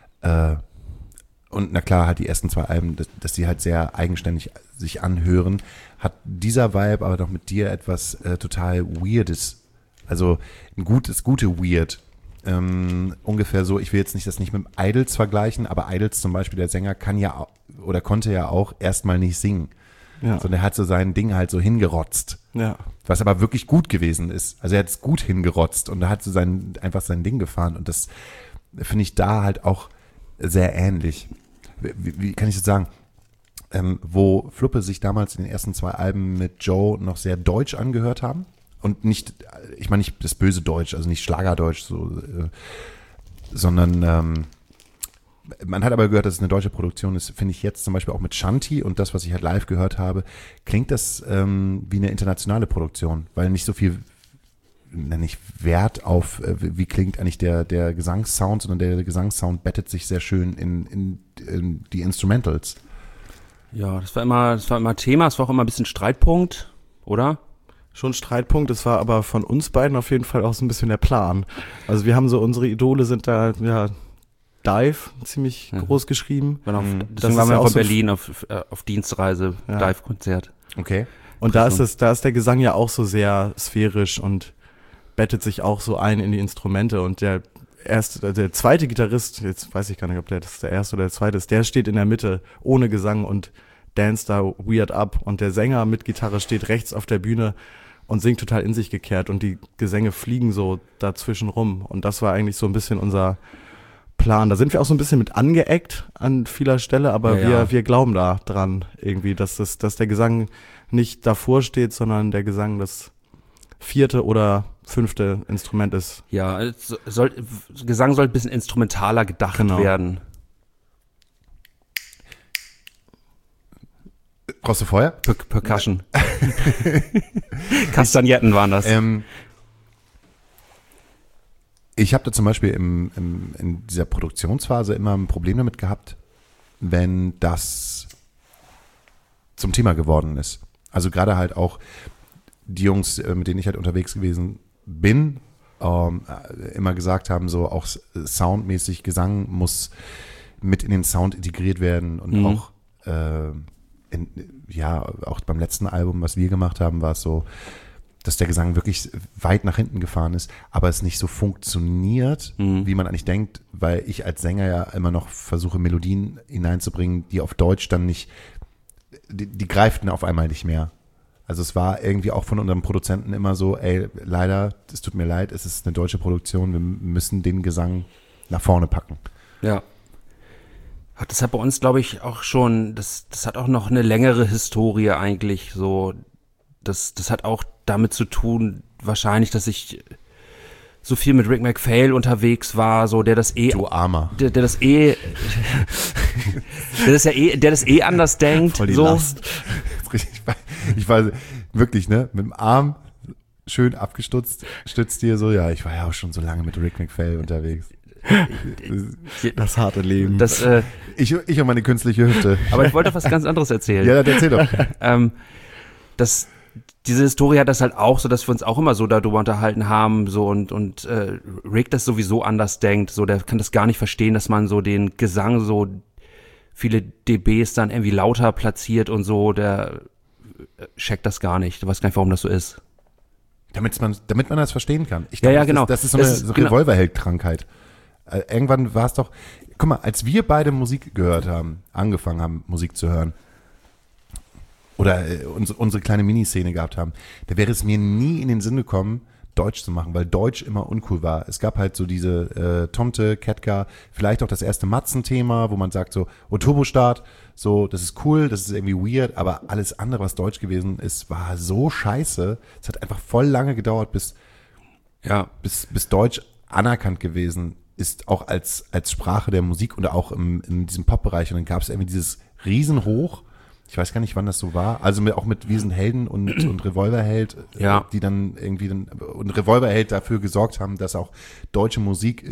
und na klar, hat die ersten 2 Alben, dass die halt sehr eigenständig sich anhören, hat dieser Vibe aber doch mit dir etwas total Weirdes, also ein gute Weird. Ungefähr so, ich will jetzt das nicht mit Idols vergleichen, aber Idols zum Beispiel, der Sänger konnte ja auch erstmal nicht singen. Ja. Sondern er hat so sein Ding halt so hingerotzt. Ja. Was aber wirklich gut gewesen ist. Also er hat es gut hingerotzt und er hat so einfach sein Ding gefahren, und das finde ich da halt auch sehr ähnlich. Wie kann ich das sagen? Wo Fluppe sich damals in den ersten 2 Alben mit Joe noch sehr deutsch angehört haben. Und nicht, ich meine nicht das böse Deutsch, also nicht Schlagerdeutsch, so, sondern man hat aber gehört, dass es eine deutsche Produktion ist, finde ich jetzt zum Beispiel auch mit Shanti und das, was ich halt live gehört habe, klingt das wie eine internationale Produktion, weil nicht so viel, nicht Wert auf, wie klingt eigentlich der Gesangssound, sondern der Gesangssound bettet sich sehr schön in die Instrumentals. Ja, das war immer Thema, es war auch immer ein bisschen Streitpunkt, oder? Schon Streitpunkt, es war aber von uns beiden auf jeden Fall auch so ein bisschen der Plan. Also wir haben so, unsere Idole sind da, ja, Dive ziemlich groß geschrieben. Deswegen waren wir auch in Berlin auf Dienstreise, Dive-Konzert. Okay. Und da ist der Gesang ja auch so sehr sphärisch und bettet sich auch so ein in die Instrumente, und der zweite Gitarrist, jetzt weiß ich gar nicht, ob das der erste oder der zweite ist, der steht in der Mitte ohne Gesang und dance da weird ab, und der Sänger mit Gitarre steht rechts auf der Bühne und singt total in sich gekehrt, und die Gesänge fliegen so dazwischen rum, und das war eigentlich so ein bisschen unser Plan. Da sind wir auch so ein bisschen mit angeeckt an vieler Stelle, aber wir glauben da dran irgendwie, dass der Gesang nicht davor steht, sondern der Gesang das 4. oder 5. Instrument ist. Ja, Gesang soll ein bisschen instrumentaler gedacht werden. Brauchst du Feuer? Percussion. Kastagnetten waren das. Ich habe da zum Beispiel in dieser Produktionsphase immer ein Problem damit gehabt, wenn das zum Thema geworden ist. Also gerade halt auch die Jungs, mit denen ich halt unterwegs gewesen bin, immer gesagt haben, so auch soundmäßig, Gesang muss mit in den Sound integriert werden, und auch auch beim letzten Album, was wir gemacht haben, war es so, dass der Gesang wirklich weit nach hinten gefahren ist, aber es nicht so funktioniert, wie man eigentlich denkt, weil ich als Sänger ja immer noch versuche, Melodien hineinzubringen, die auf Deutsch dann nicht, die greiften auf einmal nicht mehr. Also es war irgendwie auch von unserem Produzenten immer so, ey, leider, es tut mir leid, es ist eine deutsche Produktion, wir müssen den Gesang nach vorne packen. Ja. Das hat bei uns, glaube ich, auch schon, das hat auch noch eine längere Historie eigentlich, so, das hat auch damit zu tun, wahrscheinlich, dass ich so viel mit Rick MacPhail unterwegs war, so, der das Du Armer. Der das anders denkt, voll die so. Last. Ich war wirklich, ne, mit dem Arm schön abgestützt hier so, ja, ich war ja auch schon so lange mit Rick MacPhail unterwegs. Das harte Leben. Ich und meine künstliche Hüfte. Aber ich wollte doch was ganz anderes erzählen. Ja, erzähl doch. Diese Historie hat das halt auch so, dass wir uns auch immer so darüber unterhalten haben, so und Rick das sowieso anders denkt, so, der kann das gar nicht verstehen, dass man so den Gesang so viele DBs dann irgendwie lauter platziert und so, der checkt das gar nicht. Der weiß gar nicht, warum das so ist. Damit man das verstehen kann. Ich Ja, genau. Das ist so eine genau. Revolverheld-Krankheit. Irgendwann war es doch, guck mal, als wir beide Musik gehört haben, angefangen haben, Musik zu hören, oder unsere kleine Miniszene gehabt haben, da wäre es mir nie in den Sinn gekommen, Deutsch zu machen, weil Deutsch immer uncool war. Es gab halt so diese Tomte, Ketka, vielleicht auch das erste Matzen-Thema, wo man sagt so, oh, Turbostart, so, das ist cool, das ist irgendwie weird, aber alles andere, was Deutsch gewesen ist, war so scheiße. Es hat einfach voll lange gedauert, bis Deutsch anerkannt gewesen ist, auch als Sprache der Musik und auch in diesem Pop-Bereich. Und dann gab es irgendwie dieses Riesenhoch. Ich weiß gar nicht, wann das so war. Also auch mit Wir sind Helden und Revolverheld, die dann irgendwie und Revolverheld dafür gesorgt haben, dass auch deutsche Musik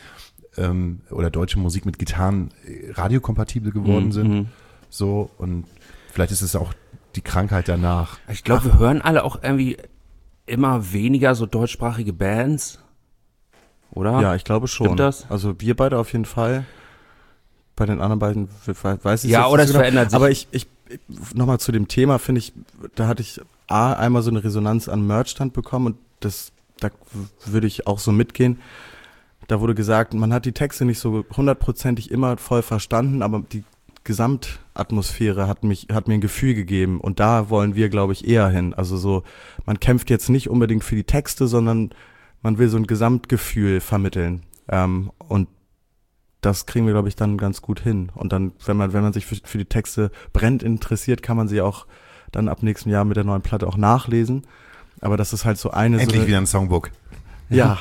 oder deutsche Musik mit Gitarren radiokompatibel geworden sind. So, und vielleicht ist es auch die Krankheit danach. Ich glaube, wir hören alle auch irgendwie immer weniger so deutschsprachige Bands, oder? Ja, ich glaube schon. Stimmt das? Also wir beide auf jeden Fall. Bei den anderen beiden weiß ich ja, jetzt oder nicht es genau. verändert sich. Aber ich nochmal zu dem Thema, finde ich, da hatte ich einmal so eine Resonanz an Merchstand bekommen und da würde ich auch so mitgehen. Da wurde gesagt, man hat die Texte nicht so 100%ig immer voll verstanden, aber die Gesamtatmosphäre hat mir ein Gefühl gegeben und da wollen wir, glaube ich, eher hin. Also so, man kämpft jetzt nicht unbedingt für die Texte, sondern man will so ein Gesamtgefühl vermitteln. Und das kriegen wir, glaube ich, dann ganz gut hin. Und dann, wenn man sich für die Texte brennend interessiert, kann man sie auch dann ab nächstem Jahr mit der neuen Platte auch nachlesen. Aber das ist halt so eine... Endlich wieder ein Songbook. Ja.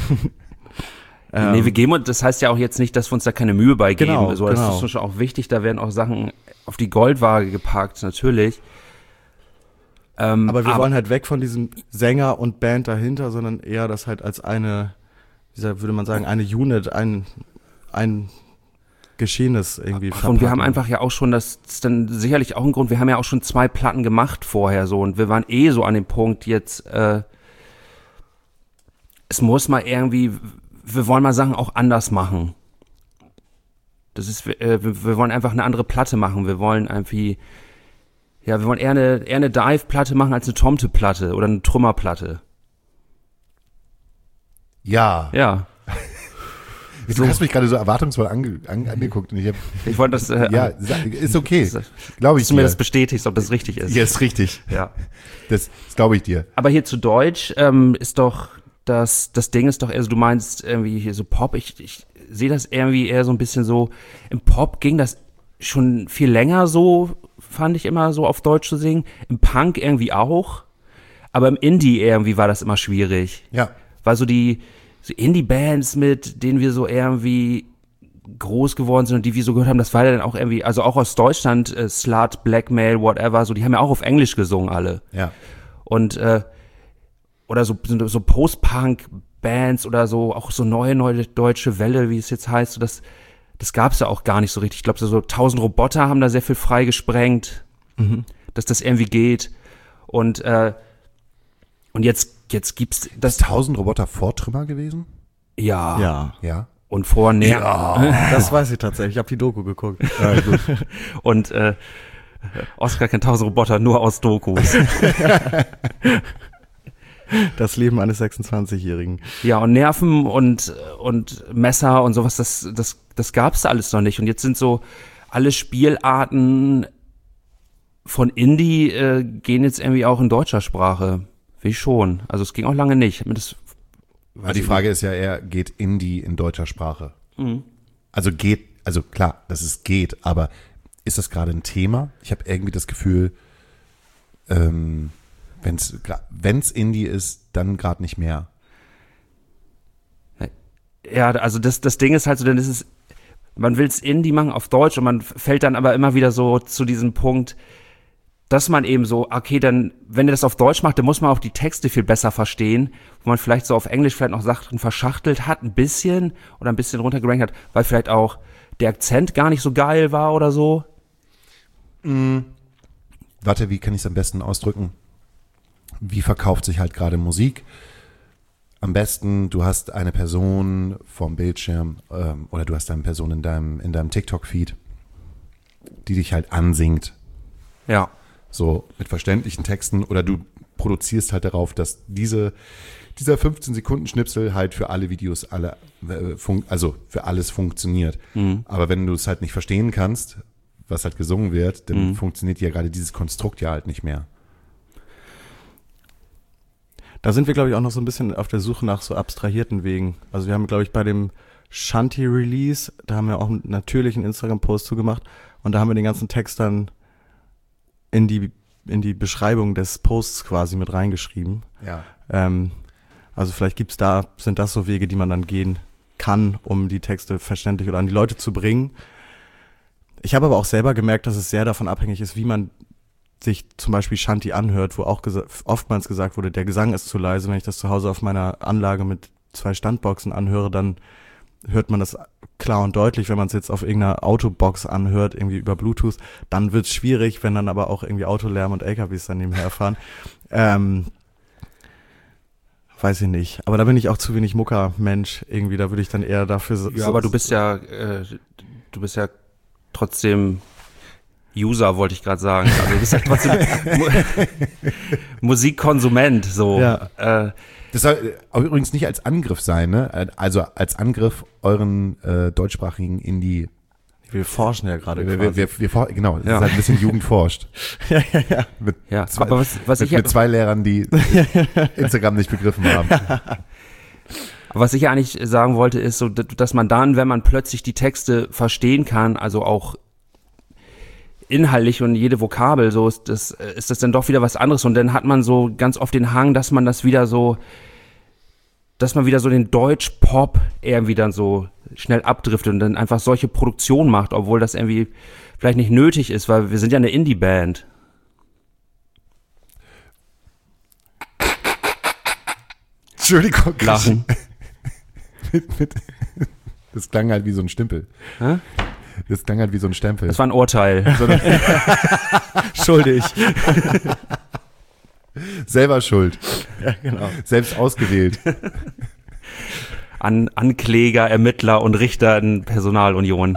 Nee, wir geben uns, das heißt ja auch jetzt nicht, dass wir uns da keine Mühe bei geben. Genau, Also, das ist schon auch wichtig, da werden auch Sachen auf die Goldwaage gepackt, natürlich. Aber wir wollen halt weg von diesem Sänger und Band dahinter, sondern eher das halt als eine, würde man sagen, eine Unit, ein Geschehenes irgendwie verpacken. Und wir haben einfach ja auch schon, das ist dann sicherlich auch ein Grund, wir haben ja auch schon 2 Platten gemacht vorher so und wir waren so an dem Punkt jetzt, es muss mal irgendwie, wir wollen mal Sachen auch anders machen. Das ist, wir wollen einfach eine andere Platte machen, wir wollen irgendwie, ja, wir wollen eher eine Dive-Platte machen als eine Tomte-Platte oder eine Trümmerplatte. Ja. Ja. Du hast mich gerade so erwartungsvoll angeguckt und Ich wollte das, ja, ist okay, glaube ich dass du mir dir. das bestätigst, ob das richtig ist. Ja, ist richtig. Ja. Das glaube ich dir. Aber hier zu Deutsch ist doch, das Ding ist doch eher so, du meinst irgendwie hier so Pop, ich sehe das irgendwie eher so ein bisschen so, im Pop ging das schon viel länger so, fand ich immer so auf Deutsch zu singen, im Punk irgendwie auch, aber im Indie irgendwie war das immer schwierig. Ja. Weil so so Indie-Bands, mit denen wir so irgendwie groß geworden sind und die wir so gehört haben, das war ja dann auch irgendwie, also auch aus Deutschland, Slut, Blackmail, whatever, so, die haben ja auch auf Englisch gesungen alle. Ja. Und, oder so Post-Punk-Bands oder so, auch so neue deutsche Welle, wie es jetzt heißt, so das gab's ja auch gar nicht so richtig. Ich glaube, so 1000 Roboter haben da sehr viel freigesprengt, dass das irgendwie geht. Und jetzt gibt's das. Ist 1000 Roboter vor Trümmer gewesen? Ja. Ja. Ja. Und vor Das weiß ich tatsächlich. Ich habe die Doku geguckt. Ja, gut. Und Oscar kennt 1000 Roboter nur aus Dokus. Das Leben eines 26-Jährigen. Ja, und Nerven und Messer und sowas, das gab's alles noch nicht. Und jetzt sind so alle Spielarten von Indie gehen jetzt irgendwie auch in deutscher Sprache. Wie schon. Also es ging auch lange nicht. Aber die Frage ist ja eher, geht Indie in deutscher Sprache? Mhm. Also klar, dass es geht, aber ist das gerade ein Thema? Ich habe irgendwie das Gefühl, wenn's Indie ist, dann gerade nicht mehr. Ja, also das Ding ist halt so, denn es ist, man will's Indie machen auf Deutsch und man fällt dann aber immer wieder so zu diesem Punkt, dass man eben so, okay, dann, wenn ihr das auf Deutsch macht, dann muss man auch die Texte viel besser verstehen, wo man vielleicht so auf Englisch vielleicht noch Sachen verschachtelt hat, ein bisschen oder ein bisschen runtergerankt hat, weil vielleicht auch der Akzent gar nicht so geil war oder so. Warte, wie kann ich es am besten ausdrücken? Wie verkauft sich halt gerade Musik? Am besten, du hast eine Person vorm Bildschirm oder du hast eine Person in deinem TikTok-Feed die dich halt ansingt. Ja. So mit verständlichen Texten, oder du produzierst halt darauf, dass dieser 15-Sekunden-Schnipsel halt für alle Videos also für alles funktioniert. Aber wenn du es halt nicht verstehen kannst, was halt gesungen wird, dann funktioniert ja gerade dieses Konstrukt ja halt nicht mehr. Da sind wir, glaube ich, auch noch so ein bisschen auf der Suche nach so abstrahierten Wegen. Also wir haben, glaube ich, bei dem Shanty-Release, da haben wir auch einen natürlichen Instagram-Post zugemacht und da haben wir den ganzen Text dann in die Beschreibung des Posts quasi mit reingeschrieben. Ja. Also vielleicht sind das so Wege, die man dann gehen kann, um die Texte verständlich oder an die Leute zu bringen. Ich habe aber auch selber gemerkt, dass es sehr davon abhängig ist, wie man sich zum Beispiel Shanty anhört, wo auch oftmals gesagt wurde, der Gesang ist zu leise. Wenn ich das zu Hause auf meiner Anlage mit 2 Standboxen anhöre, dann hört man das klar und deutlich. Wenn man es jetzt auf irgendeiner Autobox anhört, irgendwie über Bluetooth, dann wird es schwierig, wenn dann aber auch irgendwie Autolärm und LKWs dann nebenher fahren. Weiß ich nicht. Aber da bin ich auch zu wenig Mucker-Mensch irgendwie. Da würde ich dann eher dafür... Ja, aber du bist ja trotzdem User, wollte ich gerade sagen. Also du bist ja trotzdem Musikkonsument, so. Ja. Das soll übrigens nicht als Angriff sein, ne? Also als Angriff euren deutschsprachigen Indie. Wir forschen ja gerade. Genau, das ist halt ein bisschen Jugend forscht. Ja. Mit aber mit 2 Lehrern, die Instagram nicht begriffen haben. Was ich eigentlich sagen wollte, ist so, dass man dann, wenn man plötzlich die Texte verstehen kann, also auch inhaltlich und jede Vokabel, so ist das dann doch wieder was anderes. Und dann hat man so ganz oft den Hang, dass man wieder so den Deutsch-Pop irgendwie dann so schnell abdriftet und dann einfach solche Produktion macht, obwohl das irgendwie vielleicht nicht nötig ist, weil wir sind ja eine Indie-Band. Entschuldigung. Lachen. Das klang halt wie so ein Stempel. Hä? Das klang halt wie so ein Stempel. Das war ein Urteil. Schuldig. Selber schuld. Ja, genau. Selbst ausgewählt. Ankläger, Ermittler und Richter in Personalunion.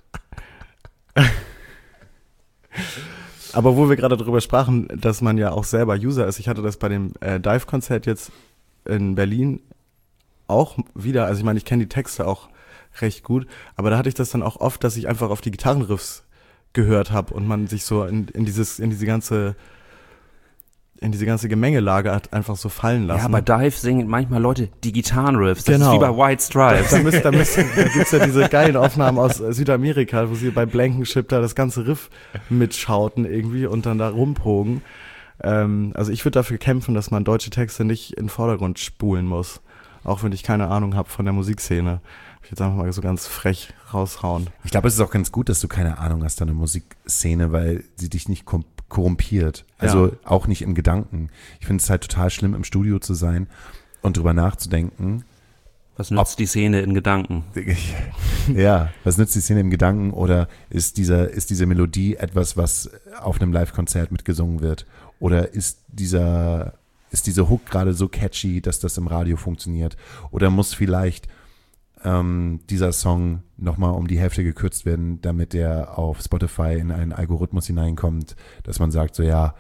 Aber wo wir gerade drüber sprachen, dass man ja auch selber User ist. Ich hatte das bei dem Dive-Konzert jetzt in Berlin auch wieder. Also ich meine, ich kenne die Texte auch recht gut. Aber da hatte ich das dann auch oft, dass ich einfach auf die Gitarrenriffs gehört habe und man sich so in diese ganze Gemengelage hat einfach so fallen lassen. Ja, bei Dive singen manchmal Leute die Gitarrenriffs. Das Genau. ist wie bei White Stripes. Da gibt's ja diese geilen Aufnahmen aus Südamerika, wo sie bei Blankenship da das ganze Riff mitschauten irgendwie und dann da rumpogen. Also ich würde dafür kämpfen, dass man deutsche Texte nicht in den Vordergrund spulen muss. Auch wenn ich keine Ahnung habe von der Musikszene. Ich würde einfach mal so ganz frech raushauen. Ich glaube, es ist auch ganz gut, dass du keine Ahnung hast von der Musikszene, weil sie dich nicht korrumpiert. Also auch nicht im Gedanken. Ich finde es halt total schlimm, im Studio zu sein und drüber nachzudenken. Was nützt die Szene in Gedanken? Ja, was nützt die Szene im Gedanken? Oder ist diese Melodie etwas, was auf einem Live-Konzert mitgesungen wird? Oder ist diese Hook gerade so catchy, dass das im Radio funktioniert? Oder muss vielleicht dieser Song nochmal um die Hälfte gekürzt werden, damit der auf Spotify in einen Algorithmus hineinkommt, dass man sagt, so ja,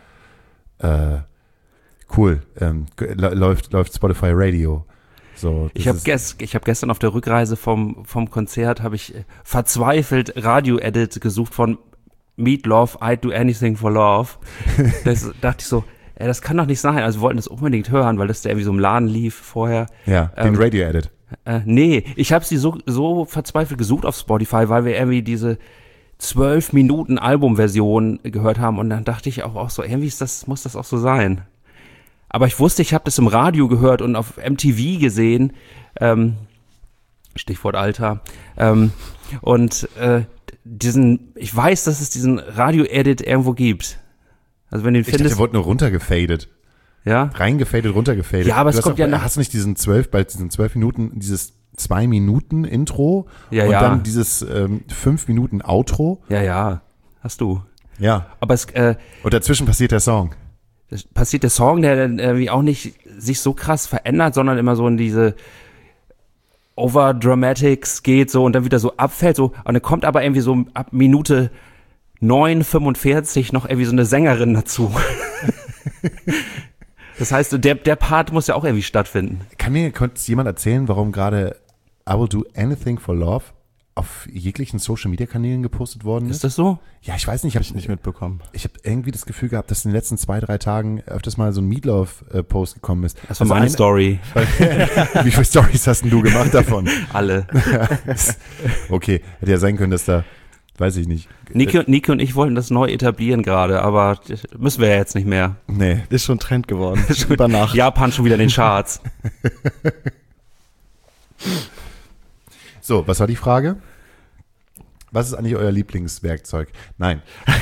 cool, läuft Spotify Radio. So, ich habe gestern auf der Rückreise vom Konzert verzweifelt Radio-Edit gesucht von Meat Love, I'd Do Anything for Love. Das dachte ich so, das kann doch nicht sein. Also wir wollten das unbedingt hören, weil das da irgendwie so im Laden lief vorher. Ja, den Radio-Edit. Nee, ich habe sie so verzweifelt gesucht auf Spotify, weil wir irgendwie diese 12 Minuten Albumversion gehört haben und dann dachte ich auch so, irgendwie muss das auch so sein. Aber ich wusste, ich habe das im Radio gehört und auf MTV gesehen, Stichwort Alter, ich weiß, dass es diesen Radio-Edit irgendwo gibt. Also wenn du ihn findest. Der wurde nur runtergefadet. Ja? Reingefadet, runtergefadet. Ja, aber es kommt ja nach. Hast du nicht bei diesen 12 Minuten, dieses 2 Minuten Intro und dann dieses 5 Minuten Outro? Ja, hast du. Ja. Aber und dazwischen passiert der Song. Passiert der Song, der dann irgendwie auch nicht sich so krass verändert, sondern immer so in diese Overdramatics geht so und dann wieder so abfällt so und dann kommt aber irgendwie so ab Minute 9:45 noch irgendwie so eine Sängerin dazu. Das heißt, der Part muss ja auch irgendwie stattfinden. Kann mir kurz jemand erzählen, warum gerade I Will Do Anything for Love auf jeglichen Social-Media-Kanälen gepostet worden ist? Ist das so? Ja, ich weiß nicht. Habe ich nicht mitbekommen. Ich habe irgendwie das Gefühl gehabt, dass in den letzten 2-3 Tagen öfters mal so ein Meatloaf-Post gekommen ist. Das war meine Story. Wie viele Stories hast denn du gemacht davon? Alle. Okay, hätte ja sein können, dass da, weiß ich nicht. Niki und ich wollten das neu etablieren gerade, aber müssen wir ja jetzt nicht mehr. Nee. Ist schon Trend geworden. Über Nacht. Japan schon wieder in den Charts. So, was war die Frage? Was ist eigentlich euer Lieblingswerkzeug? Nein.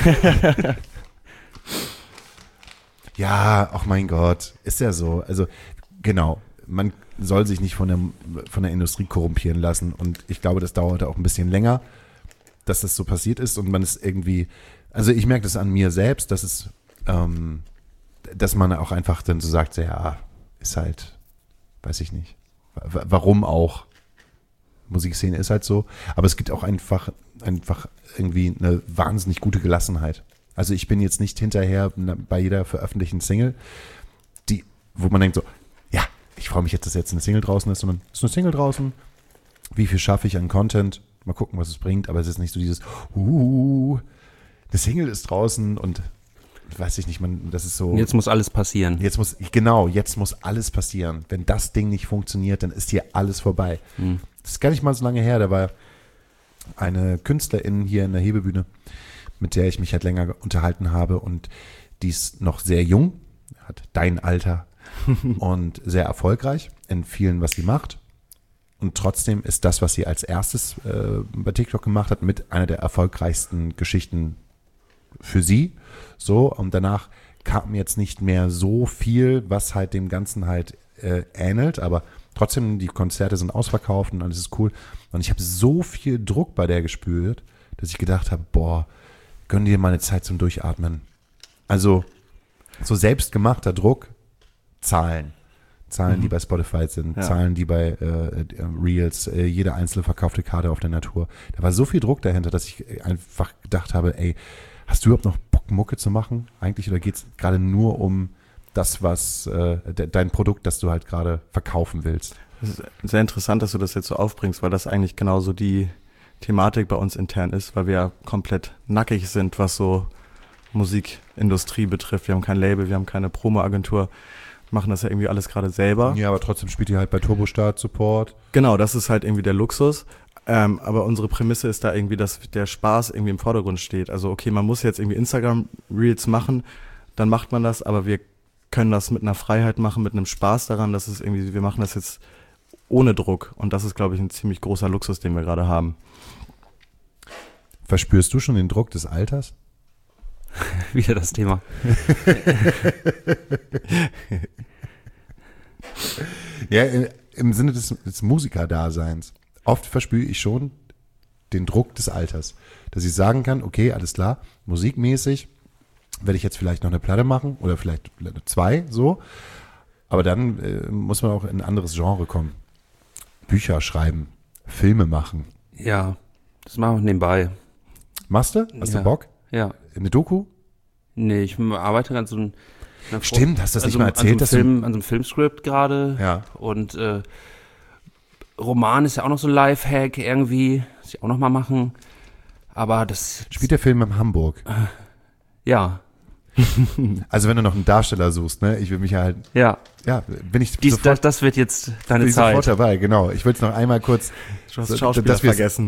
Ja, ach mein Gott, ist ja so. Also genau, man soll sich nicht von der Industrie korrumpieren lassen und ich glaube, das dauerte auch ein bisschen länger, dass das so passiert ist und man ist irgendwie, also ich merke das an mir selbst, dass man auch einfach dann so sagt, ja, ist halt, weiß ich nicht, warum auch? Musikszene ist halt so, aber es gibt auch einfach irgendwie eine wahnsinnig gute Gelassenheit. Also ich bin jetzt nicht hinterher bei jeder veröffentlichten Single, wo man denkt so, ja, ich freue mich jetzt, dass jetzt eine Single draußen ist, sondern es ist eine Single draußen, wie viel schaffe ich an Content, mal gucken, was es bringt, aber es ist nicht so dieses, eine Single ist draußen und weiß ich nicht, das ist so. Jetzt muss alles passieren. Jetzt muss alles passieren. Wenn das Ding nicht funktioniert, dann ist hier alles vorbei. Das ist gar nicht mal so lange her, da war eine Künstlerin hier in der Hebebühne, mit der ich mich halt länger unterhalten habe und die ist noch sehr jung, hat dein Alter und sehr erfolgreich in vielen, was sie macht. Und trotzdem ist das, was sie als erstes bei TikTok gemacht hat, mit einer der erfolgreichsten Geschichten für sie. So, und danach kam jetzt nicht mehr so viel, was halt dem Ganzen halt ähnelt, aber trotzdem, die Konzerte sind ausverkauft und alles ist cool. Und ich habe so viel Druck bei der gespürt, dass ich gedacht habe, boah, gönn dir mal eine Zeit zum Durchatmen. Also so selbstgemachter Druck, Zahlen, die bei Spotify sind, Zahlen, die bei Reels, jede einzelne verkaufte Karte auf der Natur. Da war so viel Druck dahinter, dass ich einfach gedacht habe, ey, hast du überhaupt noch Bock, Mucke zu machen eigentlich? Oder geht es gerade nur um das, was dein Produkt, das du halt gerade verkaufen willst? Es ist sehr interessant, dass du das jetzt so aufbringst, weil das eigentlich genauso die Thematik bei uns intern ist, weil wir ja komplett nackig sind, was so Musikindustrie betrifft. Wir haben kein Label, wir haben keine Promo-Agentur, machen das ja irgendwie alles gerade selber. Ja, aber trotzdem spielt ihr halt bei Turbostart Support. Genau, das ist halt irgendwie der Luxus. Aber unsere Prämisse ist da irgendwie, dass der Spaß irgendwie im Vordergrund steht. Also okay, man muss jetzt irgendwie Instagram-Reels machen, dann macht man das, aber wir können das mit einer Freiheit machen, mit einem Spaß daran, dass es irgendwie, wir machen das jetzt ohne Druck. Und das ist, glaube ich, ein ziemlich großer Luxus, den wir gerade haben. Verspürst du schon den Druck des Alters? Wieder das Thema. Ja, im Sinne des Musikerdaseins. Oft verspüre ich schon den Druck des Alters, dass ich sagen kann, okay, alles klar, musikmäßig werde ich jetzt vielleicht noch eine Platte machen oder vielleicht 2, so. Aber dann muss man auch in ein anderes Genre kommen. Bücher schreiben, Filme machen. Ja, das machen wir nebenbei. Machst du? Hast du Bock? Ja. Eine Doku? Nee, ich arbeite an so einem... Stimmt, hast du das nicht mal erzählt? An so einem Filmskript gerade. Ja. Und Roman ist ja auch noch so ein Lifehack irgendwie. Das ich auch noch mal machen. Aber das... Spielt der Film in Hamburg? Ja. Also wenn du noch einen Darsteller suchst, ne? Ich will mich halt... Ja. Ja, bin ich sofort... Das wird jetzt deine bin Zeit. Ich sofort dabei, genau. Ich will es noch einmal kurz... Du hast Schauspieler vergessen.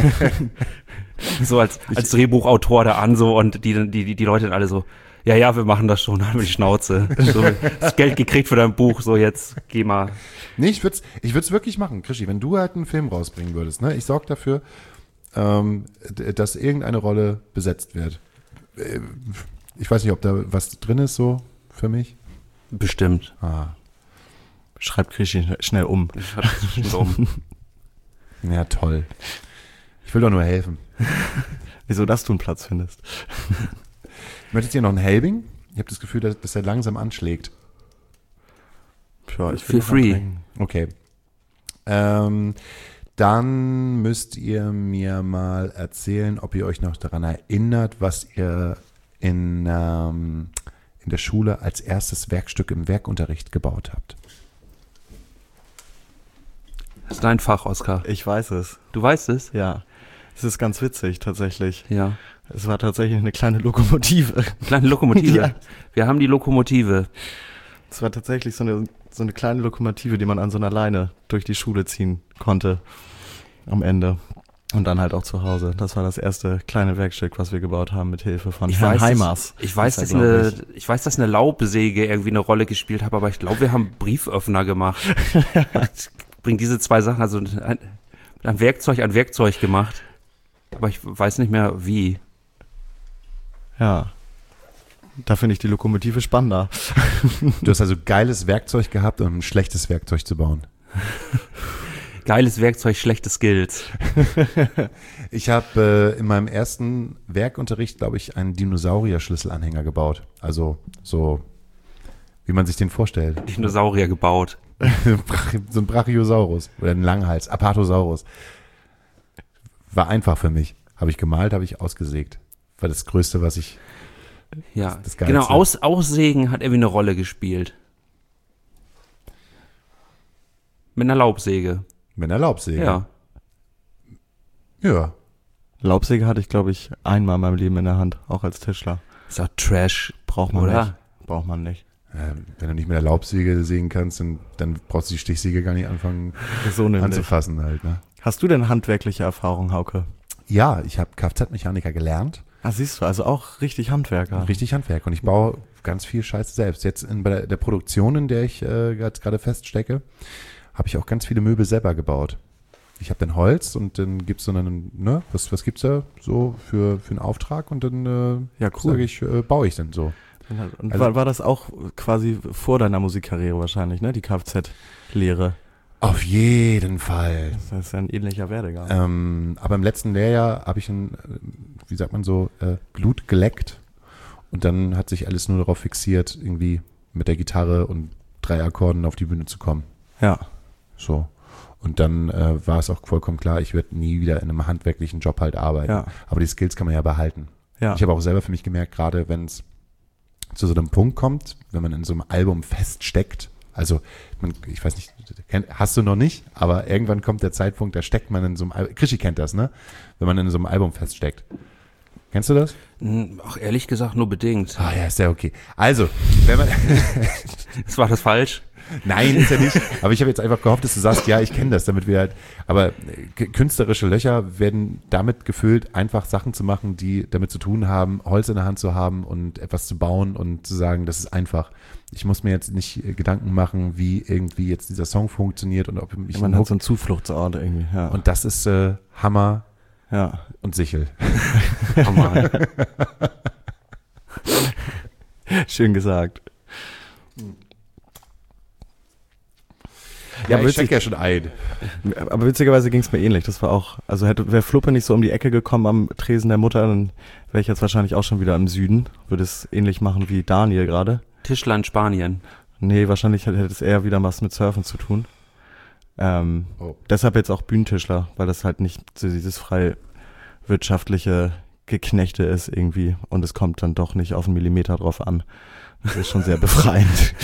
So als Drehbuchautor da an so und die Leute dann alle so, ja, wir machen das schon, dann haben wir die Schnauze. So, das Geld gekriegt für dein Buch, so jetzt geh mal. Nee, ich würd's wirklich machen, Krischi, wenn du halt einen Film rausbringen würdest, ne? Ich sorge dafür, dass irgendeine Rolle besetzt wird. Ich weiß nicht, ob da was drin ist so für mich. Bestimmt. Schreibt Krischi schnell um. Ich schreibe schnell um. Ja, toll. Ich will doch nur helfen. Wieso, dass du einen Platz findest? Möchtet ihr noch einen Helbing? Ich habe das Gefühl, dass er langsam anschlägt. Ja, ich Feel free. Okay. Dann müsst ihr mir mal erzählen, ob ihr euch noch daran erinnert, was ihr in der Schule als erstes Werkstück im Werkunterricht gebaut habt. Das ist dein Fach, Oskar. Ich weiß es. Du weißt es? Ja. Es ist ganz witzig, tatsächlich. Ja. Es war tatsächlich eine kleine Lokomotive. Kleine Lokomotive. Ja. Wir haben die Lokomotive. Es war tatsächlich so eine kleine Lokomotive, die man an so einer Leine durch die Schule ziehen konnte. Am Ende. Und dann halt auch zu Hause. Das war das erste kleine Werkstück, was wir gebaut haben mit Hilfe von Herrn Heimers. Ich weiß, dass eine Laubsäge irgendwie eine Rolle gespielt hat, aber ich glaube, wir haben Brieföffner gemacht. Ich bringe diese zwei Sachen, also ein Werkzeug gemacht. Aber ich weiß nicht mehr wie. Ja. Da finde ich die Lokomotive spannender. Du hast also geiles Werkzeug gehabt, um ein schlechtes Werkzeug zu bauen. Geiles Werkzeug, schlechte Skills. Ich habe in meinem ersten Werkunterricht, glaube ich, einen Dinosaurier-Schlüsselanhänger gebaut. Also so, wie man sich den vorstellt. Dinosaurier gebaut. So ein Brachiosaurus oder ein Langhals, Apatosaurus. War einfach für mich. Habe ich gemalt, habe ich ausgesägt. War das Größte, was ich... Ja, das genau, Aussägen hat irgendwie eine Rolle gespielt. Mit einer Laubsäge. Mit einer Laubsäge? Ja. Ja. Laubsäge hatte ich, glaube ich, einmal in meinem Leben in der Hand, auch als Tischler. Ist doch Trash. Braucht man oder? nicht. Braucht man nicht. Wenn du nicht mit der Laubsäge sägen kannst, dann brauchst du die Stichsäge gar nicht anfangen So nämlich. anzufassen halt. Ne? Hast du denn handwerkliche Erfahrung, Hauke? Ja, ich habe Kfz-Mechaniker gelernt. Ah, siehst du, also auch richtig Handwerker. Richtig Handwerk. Und ich baue ganz viel Scheiße selbst. Jetzt bei der Produktion, in der ich gerade feststecke, habe ich auch ganz viele Möbel selber gebaut. Ich habe dann Holz und dann gibt's so einen, ne, was gibt's da so für einen Auftrag und dann Ja, cool. sage ich, baue ich dann so. Und Also- war das auch quasi vor deiner Musikkarriere wahrscheinlich, ne? Die Kfz-Lehre. Auf jeden Fall. Das ist ja ein ähnlicher Werdegang. Aber im letzten Lehrjahr habe ich wie sagt man so, Blut geleckt und dann hat sich alles nur darauf fixiert, irgendwie mit der Gitarre und 3 Akkorden auf die Bühne zu kommen. Ja. So. Und dann war es auch vollkommen klar, ich werde nie wieder in einem handwerklichen Job halt arbeiten. Ja. Aber die Skills kann man ja behalten. Ja. Ich habe auch selber für mich gemerkt, gerade wenn es zu so einem Punkt kommt, wenn man in so einem Album feststeckt, also ich weiß nicht, hast du noch nicht, aber irgendwann kommt der Zeitpunkt, da steckt man in so einem Album, Krischi kennt das, ne? Wenn man in so einem Album feststeckt. Kennst du das? Ach, ehrlich gesagt nur bedingt. Ah ja, ist ja okay. Also, wenn man... War das falsch? Nein, ist ja nicht. Aber ich habe jetzt einfach gehofft, dass du sagst, ja, ich kenne das, damit wir halt, aber künstlerische Löcher werden damit gefüllt, einfach Sachen zu machen, die damit zu tun haben, Holz in der Hand zu haben und etwas zu bauen und zu sagen, das ist einfach. Ich muss mir jetzt nicht Gedanken machen, wie irgendwie jetzt dieser Song funktioniert und ob ich Man hat so einen Zufluchtsort irgendwie, ja. und das ist Hammer ja. und Sichel. Hammer. Schön gesagt. Ja, aber ich check ja schon ein. Aber witzigerweise ging es mir ähnlich. Das war auch, also wäre Fluppe nicht so um die Ecke gekommen am Tresen der Mutter, dann wäre ich jetzt wahrscheinlich auch schon wieder im Süden. Würde es ähnlich machen wie Daniel gerade. Tischler in Spanien. Nee, wahrscheinlich hätte es eher wieder was mit Surfen zu tun. Deshalb jetzt auch Bühnentischler, weil das halt nicht so dieses frei wirtschaftliche Geknechte ist irgendwie und es kommt dann doch nicht auf einen Millimeter drauf an. Das ist schon sehr befreiend.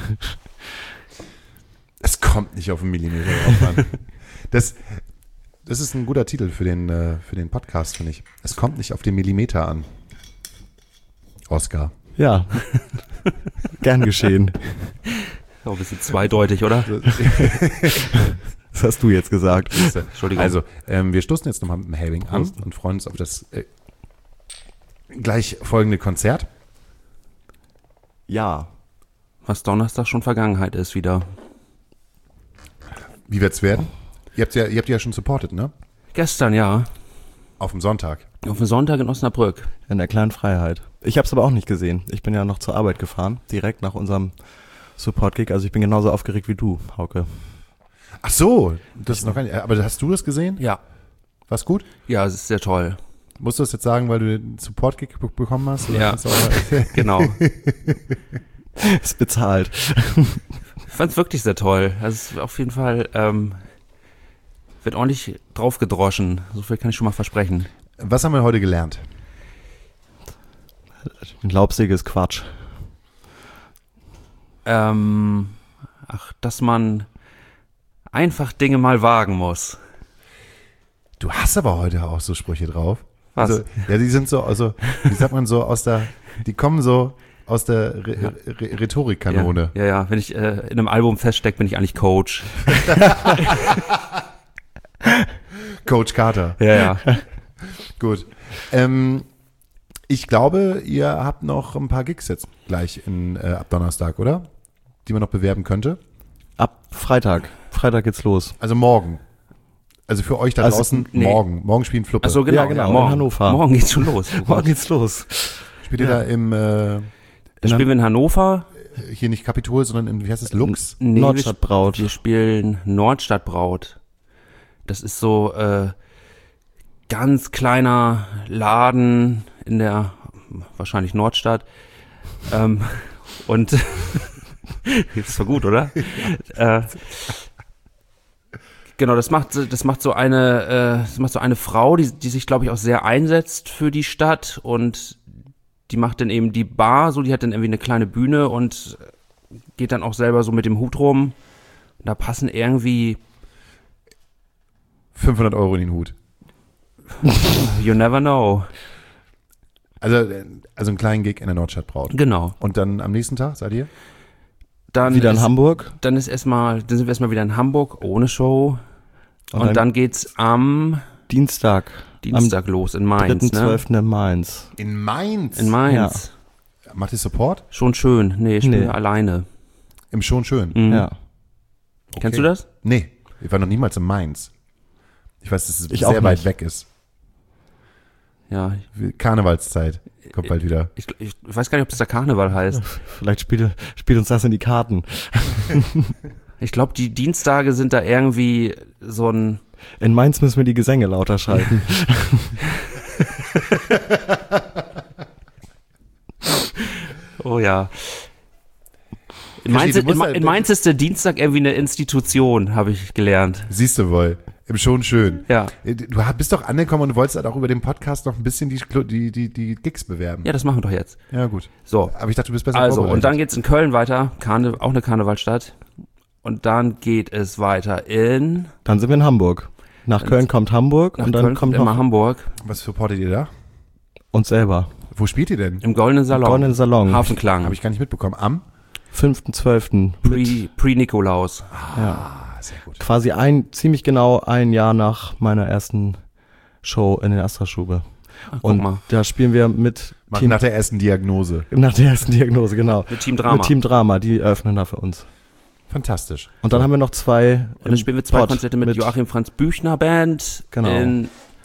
Es kommt nicht auf einen Millimeter drauf an. Das ist ein guter Titel für den Podcast, finde ich. Es kommt nicht auf den Millimeter an. Oskar. Ja, gern geschehen. Auch ein bisschen zweideutig, oder? Das hast du jetzt gesagt. Entschuldigung. Also, wir stoßen jetzt nochmal mit dem Helbing an und freuen uns auf das gleich folgende Konzert. Ja. Was Donnerstag schon Vergangenheit ist wieder. Wie wird's werden? Ihr habt ja schon supportet, ne? Gestern, ja. Auf dem Sonntag. Auf dem Sonntag in Osnabrück. In der kleinen Freiheit. Ich habe es aber auch nicht gesehen. Ich bin ja noch zur Arbeit gefahren, direkt nach unserem Support-Gig. Also ich bin genauso aufgeregt wie du, Hauke. Ach so, das ist noch gar nicht. Aber hast du das gesehen? Ja. War's gut? Ja, es ist sehr toll. Musst du das jetzt sagen, weil du den Support-Gig bekommen hast? Oder Ja. kannst du auch Genau. Ist bezahlt. Ich fand es wirklich sehr toll. Also es ist auf jeden Fall Wird ordentlich draufgedroschen. So viel kann ich schon mal versprechen. Was haben wir heute gelernt? Laubsäge ist Quatsch. Dass man einfach Dinge mal wagen muss. Du hast aber heute auch so Sprüche drauf. Was? Also, ja, die sind so, also, wie sagt man so, die kommen so aus der Rhetorikkanone. Ja. Wenn ich in einem Album feststecke, bin ich eigentlich Coach. Coach Carter. Ja. Gut. Ich glaube, ihr habt noch ein paar Gigs jetzt gleich ab Donnerstag, oder? Die man noch bewerben könnte. Ab Freitag. Freitag geht's los. Also morgen. Also für euch da Also, draußen nee. morgen. Morgen spielen Fluppe. Also genau, Ja, genau, morgen. in Hannover. Morgen geht's schon los. Morgen geht's los. Spielt ihr da im, Dann spielen wir in Hannover. hier nicht Kapitol, sondern in, wie heißt es, Lux? Nee, Nordstadtbraut. Wir spielen Nordstadtbraut. Das ist so ganz kleiner Laden in der wahrscheinlich Nordstadt. Und ist doch gut, oder? Genau, das macht so eine Frau, die sich, glaube ich, auch sehr einsetzt für die Stadt, und die macht dann eben die Bar, so, die hat dann irgendwie eine kleine Bühne und geht dann auch selber so mit dem Hut rum. Und da passen irgendwie 500 Euro in den Hut. you never know. Also einen kleinen Gig in der Nordstadtbraut. Genau. Und dann am nächsten Tag, seid ihr? Dann Wieder in ist, Hamburg. Dann sind wir erstmal wieder in Hamburg ohne Show. Und dann geht's am Dienstag los in Mainz, ne? 3.12. in Mainz. In Mainz? In Mainz. Macht ihr Support? Schon schön. Nee, ich spiele Nee. alleine. Im Schon schön? Mhm. Ja. Okay. Kennst du das? Nee, ich war noch niemals in Mainz. Ich weiß, dass es Ich auch sehr weit nicht. weg ist. Ja. Karnevalszeit kommt bald wieder. Ich weiß gar nicht, ob das der Karneval heißt. Vielleicht spielt uns das in die Karten. Ich glaube, die Dienstage sind da irgendwie so ein... In Mainz müssen wir die Gesänge lauter schalten. Oh ja. In Christi, Mainz, du musst in Mainz ist der Dienstag irgendwie eine Institution, habe ich gelernt. Siehst du wohl. Im Schon schön. Ja. Du bist doch angekommen und du wolltest halt auch über den Podcast noch ein bisschen die Gigs bewerben. Ja, das machen wir doch jetzt. Ja, gut. So. Aber ich dachte, du bist besser Also, vorbereitet. und dann geht's in Köln weiter, auch eine Karnevalstadt. Und dann geht es weiter in... Dann sind wir in Hamburg. Nach Köln kommt Hamburg Nach und dann Köln kommt immer noch Hamburg, Was supportet ihr da? uns selber. Wo spielt ihr denn? im Goldenen Salon. Goldenen Salon. Hafenklang. Habe ich gar nicht mitbekommen. Am? 5.12. Pre-Nikolaus. Ja. Sehr gut. Quasi ziemlich genau ein Jahr nach meiner ersten Show in der Astra-Stube. Guck Und mal. da spielen wir mit Nach der ersten Diagnose. nach der ersten Diagnose, genau. Mit Team Drama. Mit Team Drama, die eröffnen da für uns. Fantastisch. Und dann haben wir noch zwei. Und dann spielen wir zwei Pott Konzerte mit Joachim Franz Büchner Band Genau. in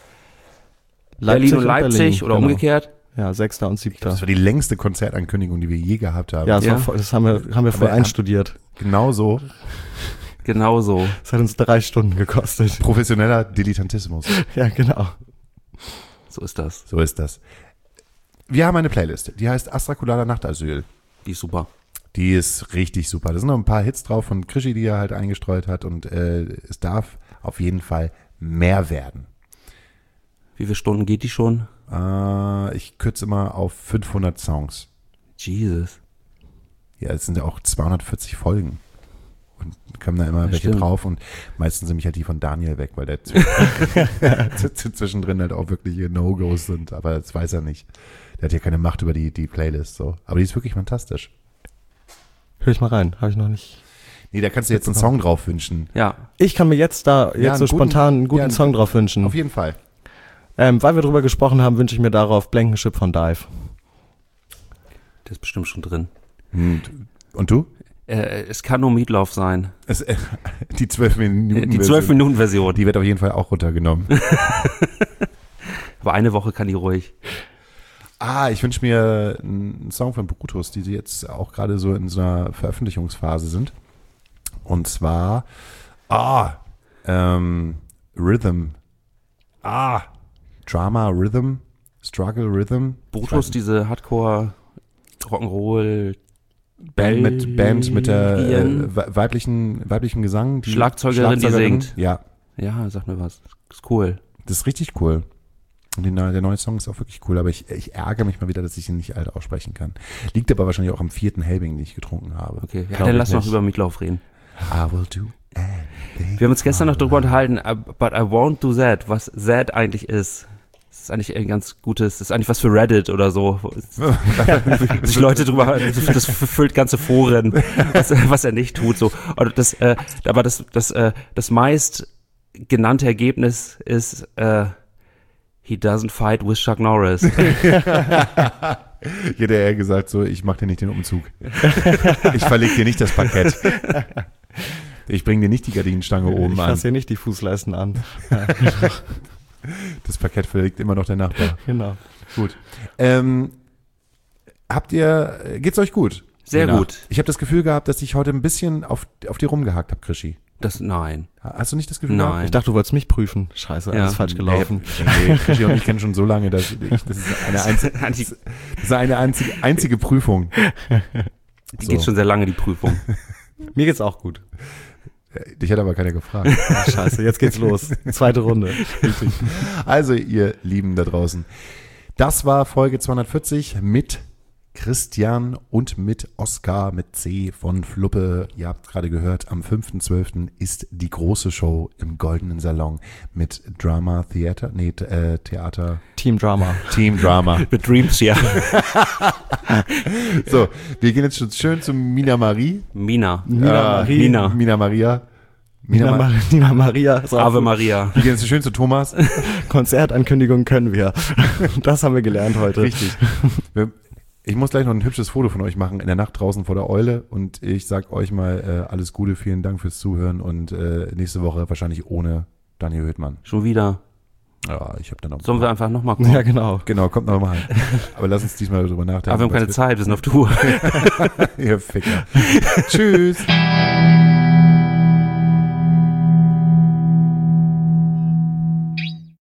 Leipzig Berlin und Leipzig Berlin, oder genau. umgekehrt. Ja, 6. und 7. Das war die längste Konzertankündigung, die wir je gehabt haben. Ja, das, Ja. War voll, das haben wir voll einstudiert. Genau so. Genau so. Das hat uns 3 Stunden gekostet. Professioneller Dilettantismus. Ja, genau. So ist das. So ist das. Wir haben eine Playlist, die heißt Astrakulada Nachtasyl. Die ist super. Die ist richtig super. Da sind noch ein paar Hits drauf von Krischi, die er halt eingestreut hat, und es darf auf jeden Fall mehr werden. Wie viele Stunden geht die schon? Ich kürze immer auf 500 Songs. Jesus. Ja, es sind ja auch 240 Folgen. Und kommen da immer Ja, welche stimmt. drauf, und meistens sind mich halt die von Daniel weg, weil der zwischendrin halt auch wirkliche No-Gos sind, aber das weiß er nicht. Der hat ja keine Macht über die Playlist, so. Aber die ist wirklich fantastisch. Hör ich mal rein. Habe ich noch nicht. Nee, da kannst du jetzt einen Song drauf wünschen. Ja. Ich kann mir jetzt so einen guten- spontan einen guten ja, Song drauf wünschen. Auf jeden Fall. Weil wir drüber gesprochen haben, wünsche ich mir darauf Blankenship von Dive. Der ist bestimmt schon drin. Und du? Es kann nur Meatloaf sein. Die 12 Minuten. Die 12-Minuten-Version. Die wird auf jeden Fall auch runtergenommen. Aber eine Woche kann die ruhig. Ich wünsche mir einen Song von Brutus, die jetzt auch gerade so in so einer Veröffentlichungsphase sind. Und zwar Rhythm. Drama Rhythm. Struggle Rhythm. Brutus, diese Hardcore Rock'n'Roll Band mit der Belgien. weiblichen Gesang. Schlagzeugerin, die singt. Ja, Ja, sag mir was. Ist cool. Das ist richtig cool. Und der neue Song ist auch wirklich cool, aber ich ärgere mich mal wieder, dass ich ihn nicht alt aussprechen kann. Liegt aber wahrscheinlich auch am 4. Helbing, den ich getrunken habe. Okay, ja, dann lass noch über Meatloaf reden. I will do anything. Wir haben uns gestern noch darüber unterhalten, but I won't do that, was that eigentlich ist. Das ist eigentlich ein ganz gutes, das ist eigentlich was für Reddit oder so. Sich Leute drüber, das füllt ganze Foren, was er nicht tut, so. Oder aber das meist genannte Ergebnis ist, he doesn't fight with Chuck Norris. Ich hätte eher gesagt, so, ich mache dir nicht den Umzug. Ich verleg dir nicht das Parkett. Ich bringe dir nicht die Gardinenstange oben Ich an. fasse hier nicht die Fußleisten an. Das Parkett verlegt immer noch der Nachbar. Genau. Gut. Geht's euch gut? Sehr Lena? gut. Ich habe das Gefühl gehabt, dass ich heute ein bisschen auf dir rumgehakt habe, Krischi. Nein. Hast du nicht das Gefühl Nein. gehabt? Ich dachte, du wolltest mich prüfen. Scheiße, Ja. alles falsch gelaufen. Nee, Krischi und ich kennen schon so lange, das ist eine einzige Prüfung. Die geht schon sehr lange, die Prüfung. Mir geht's auch gut. Dich hat aber keiner gefragt. Ach, scheiße, jetzt geht's los. Zweite Runde. Also, ihr Lieben da draußen. Das war Folge 240 mit Christian und mit Oskar mit C von Fluppe. Ihr habt gerade gehört, am 5.12. ist die große Show im Goldenen Salon mit Theater. Team Drama. Team Drama. Mit Dreams, ja. So, wir gehen jetzt schon schön zu Mina Marie. Mina. Mina Maria. Nina Maria. ist auch Ave gut. Maria. Wir gehen jetzt schön zu Thomas. Konzertankündigung können wir. Das haben wir gelernt heute. Richtig. Ich muss gleich noch ein hübsches Foto von euch machen in der Nacht draußen vor der Eule und ich sag euch mal alles Gute, vielen Dank fürs Zuhören und nächste Woche wahrscheinlich ohne Daniel Höhtmann. Schon wieder. Ja, ich habe dann noch. Sollen wir einfach nochmal kommen? Ja, genau. Genau, kommt nochmal. Aber lass uns diesmal drüber nachdenken. Aber wir haben keine Zeit, wir sind auf Tour. Ihr Ficker. Tschüss.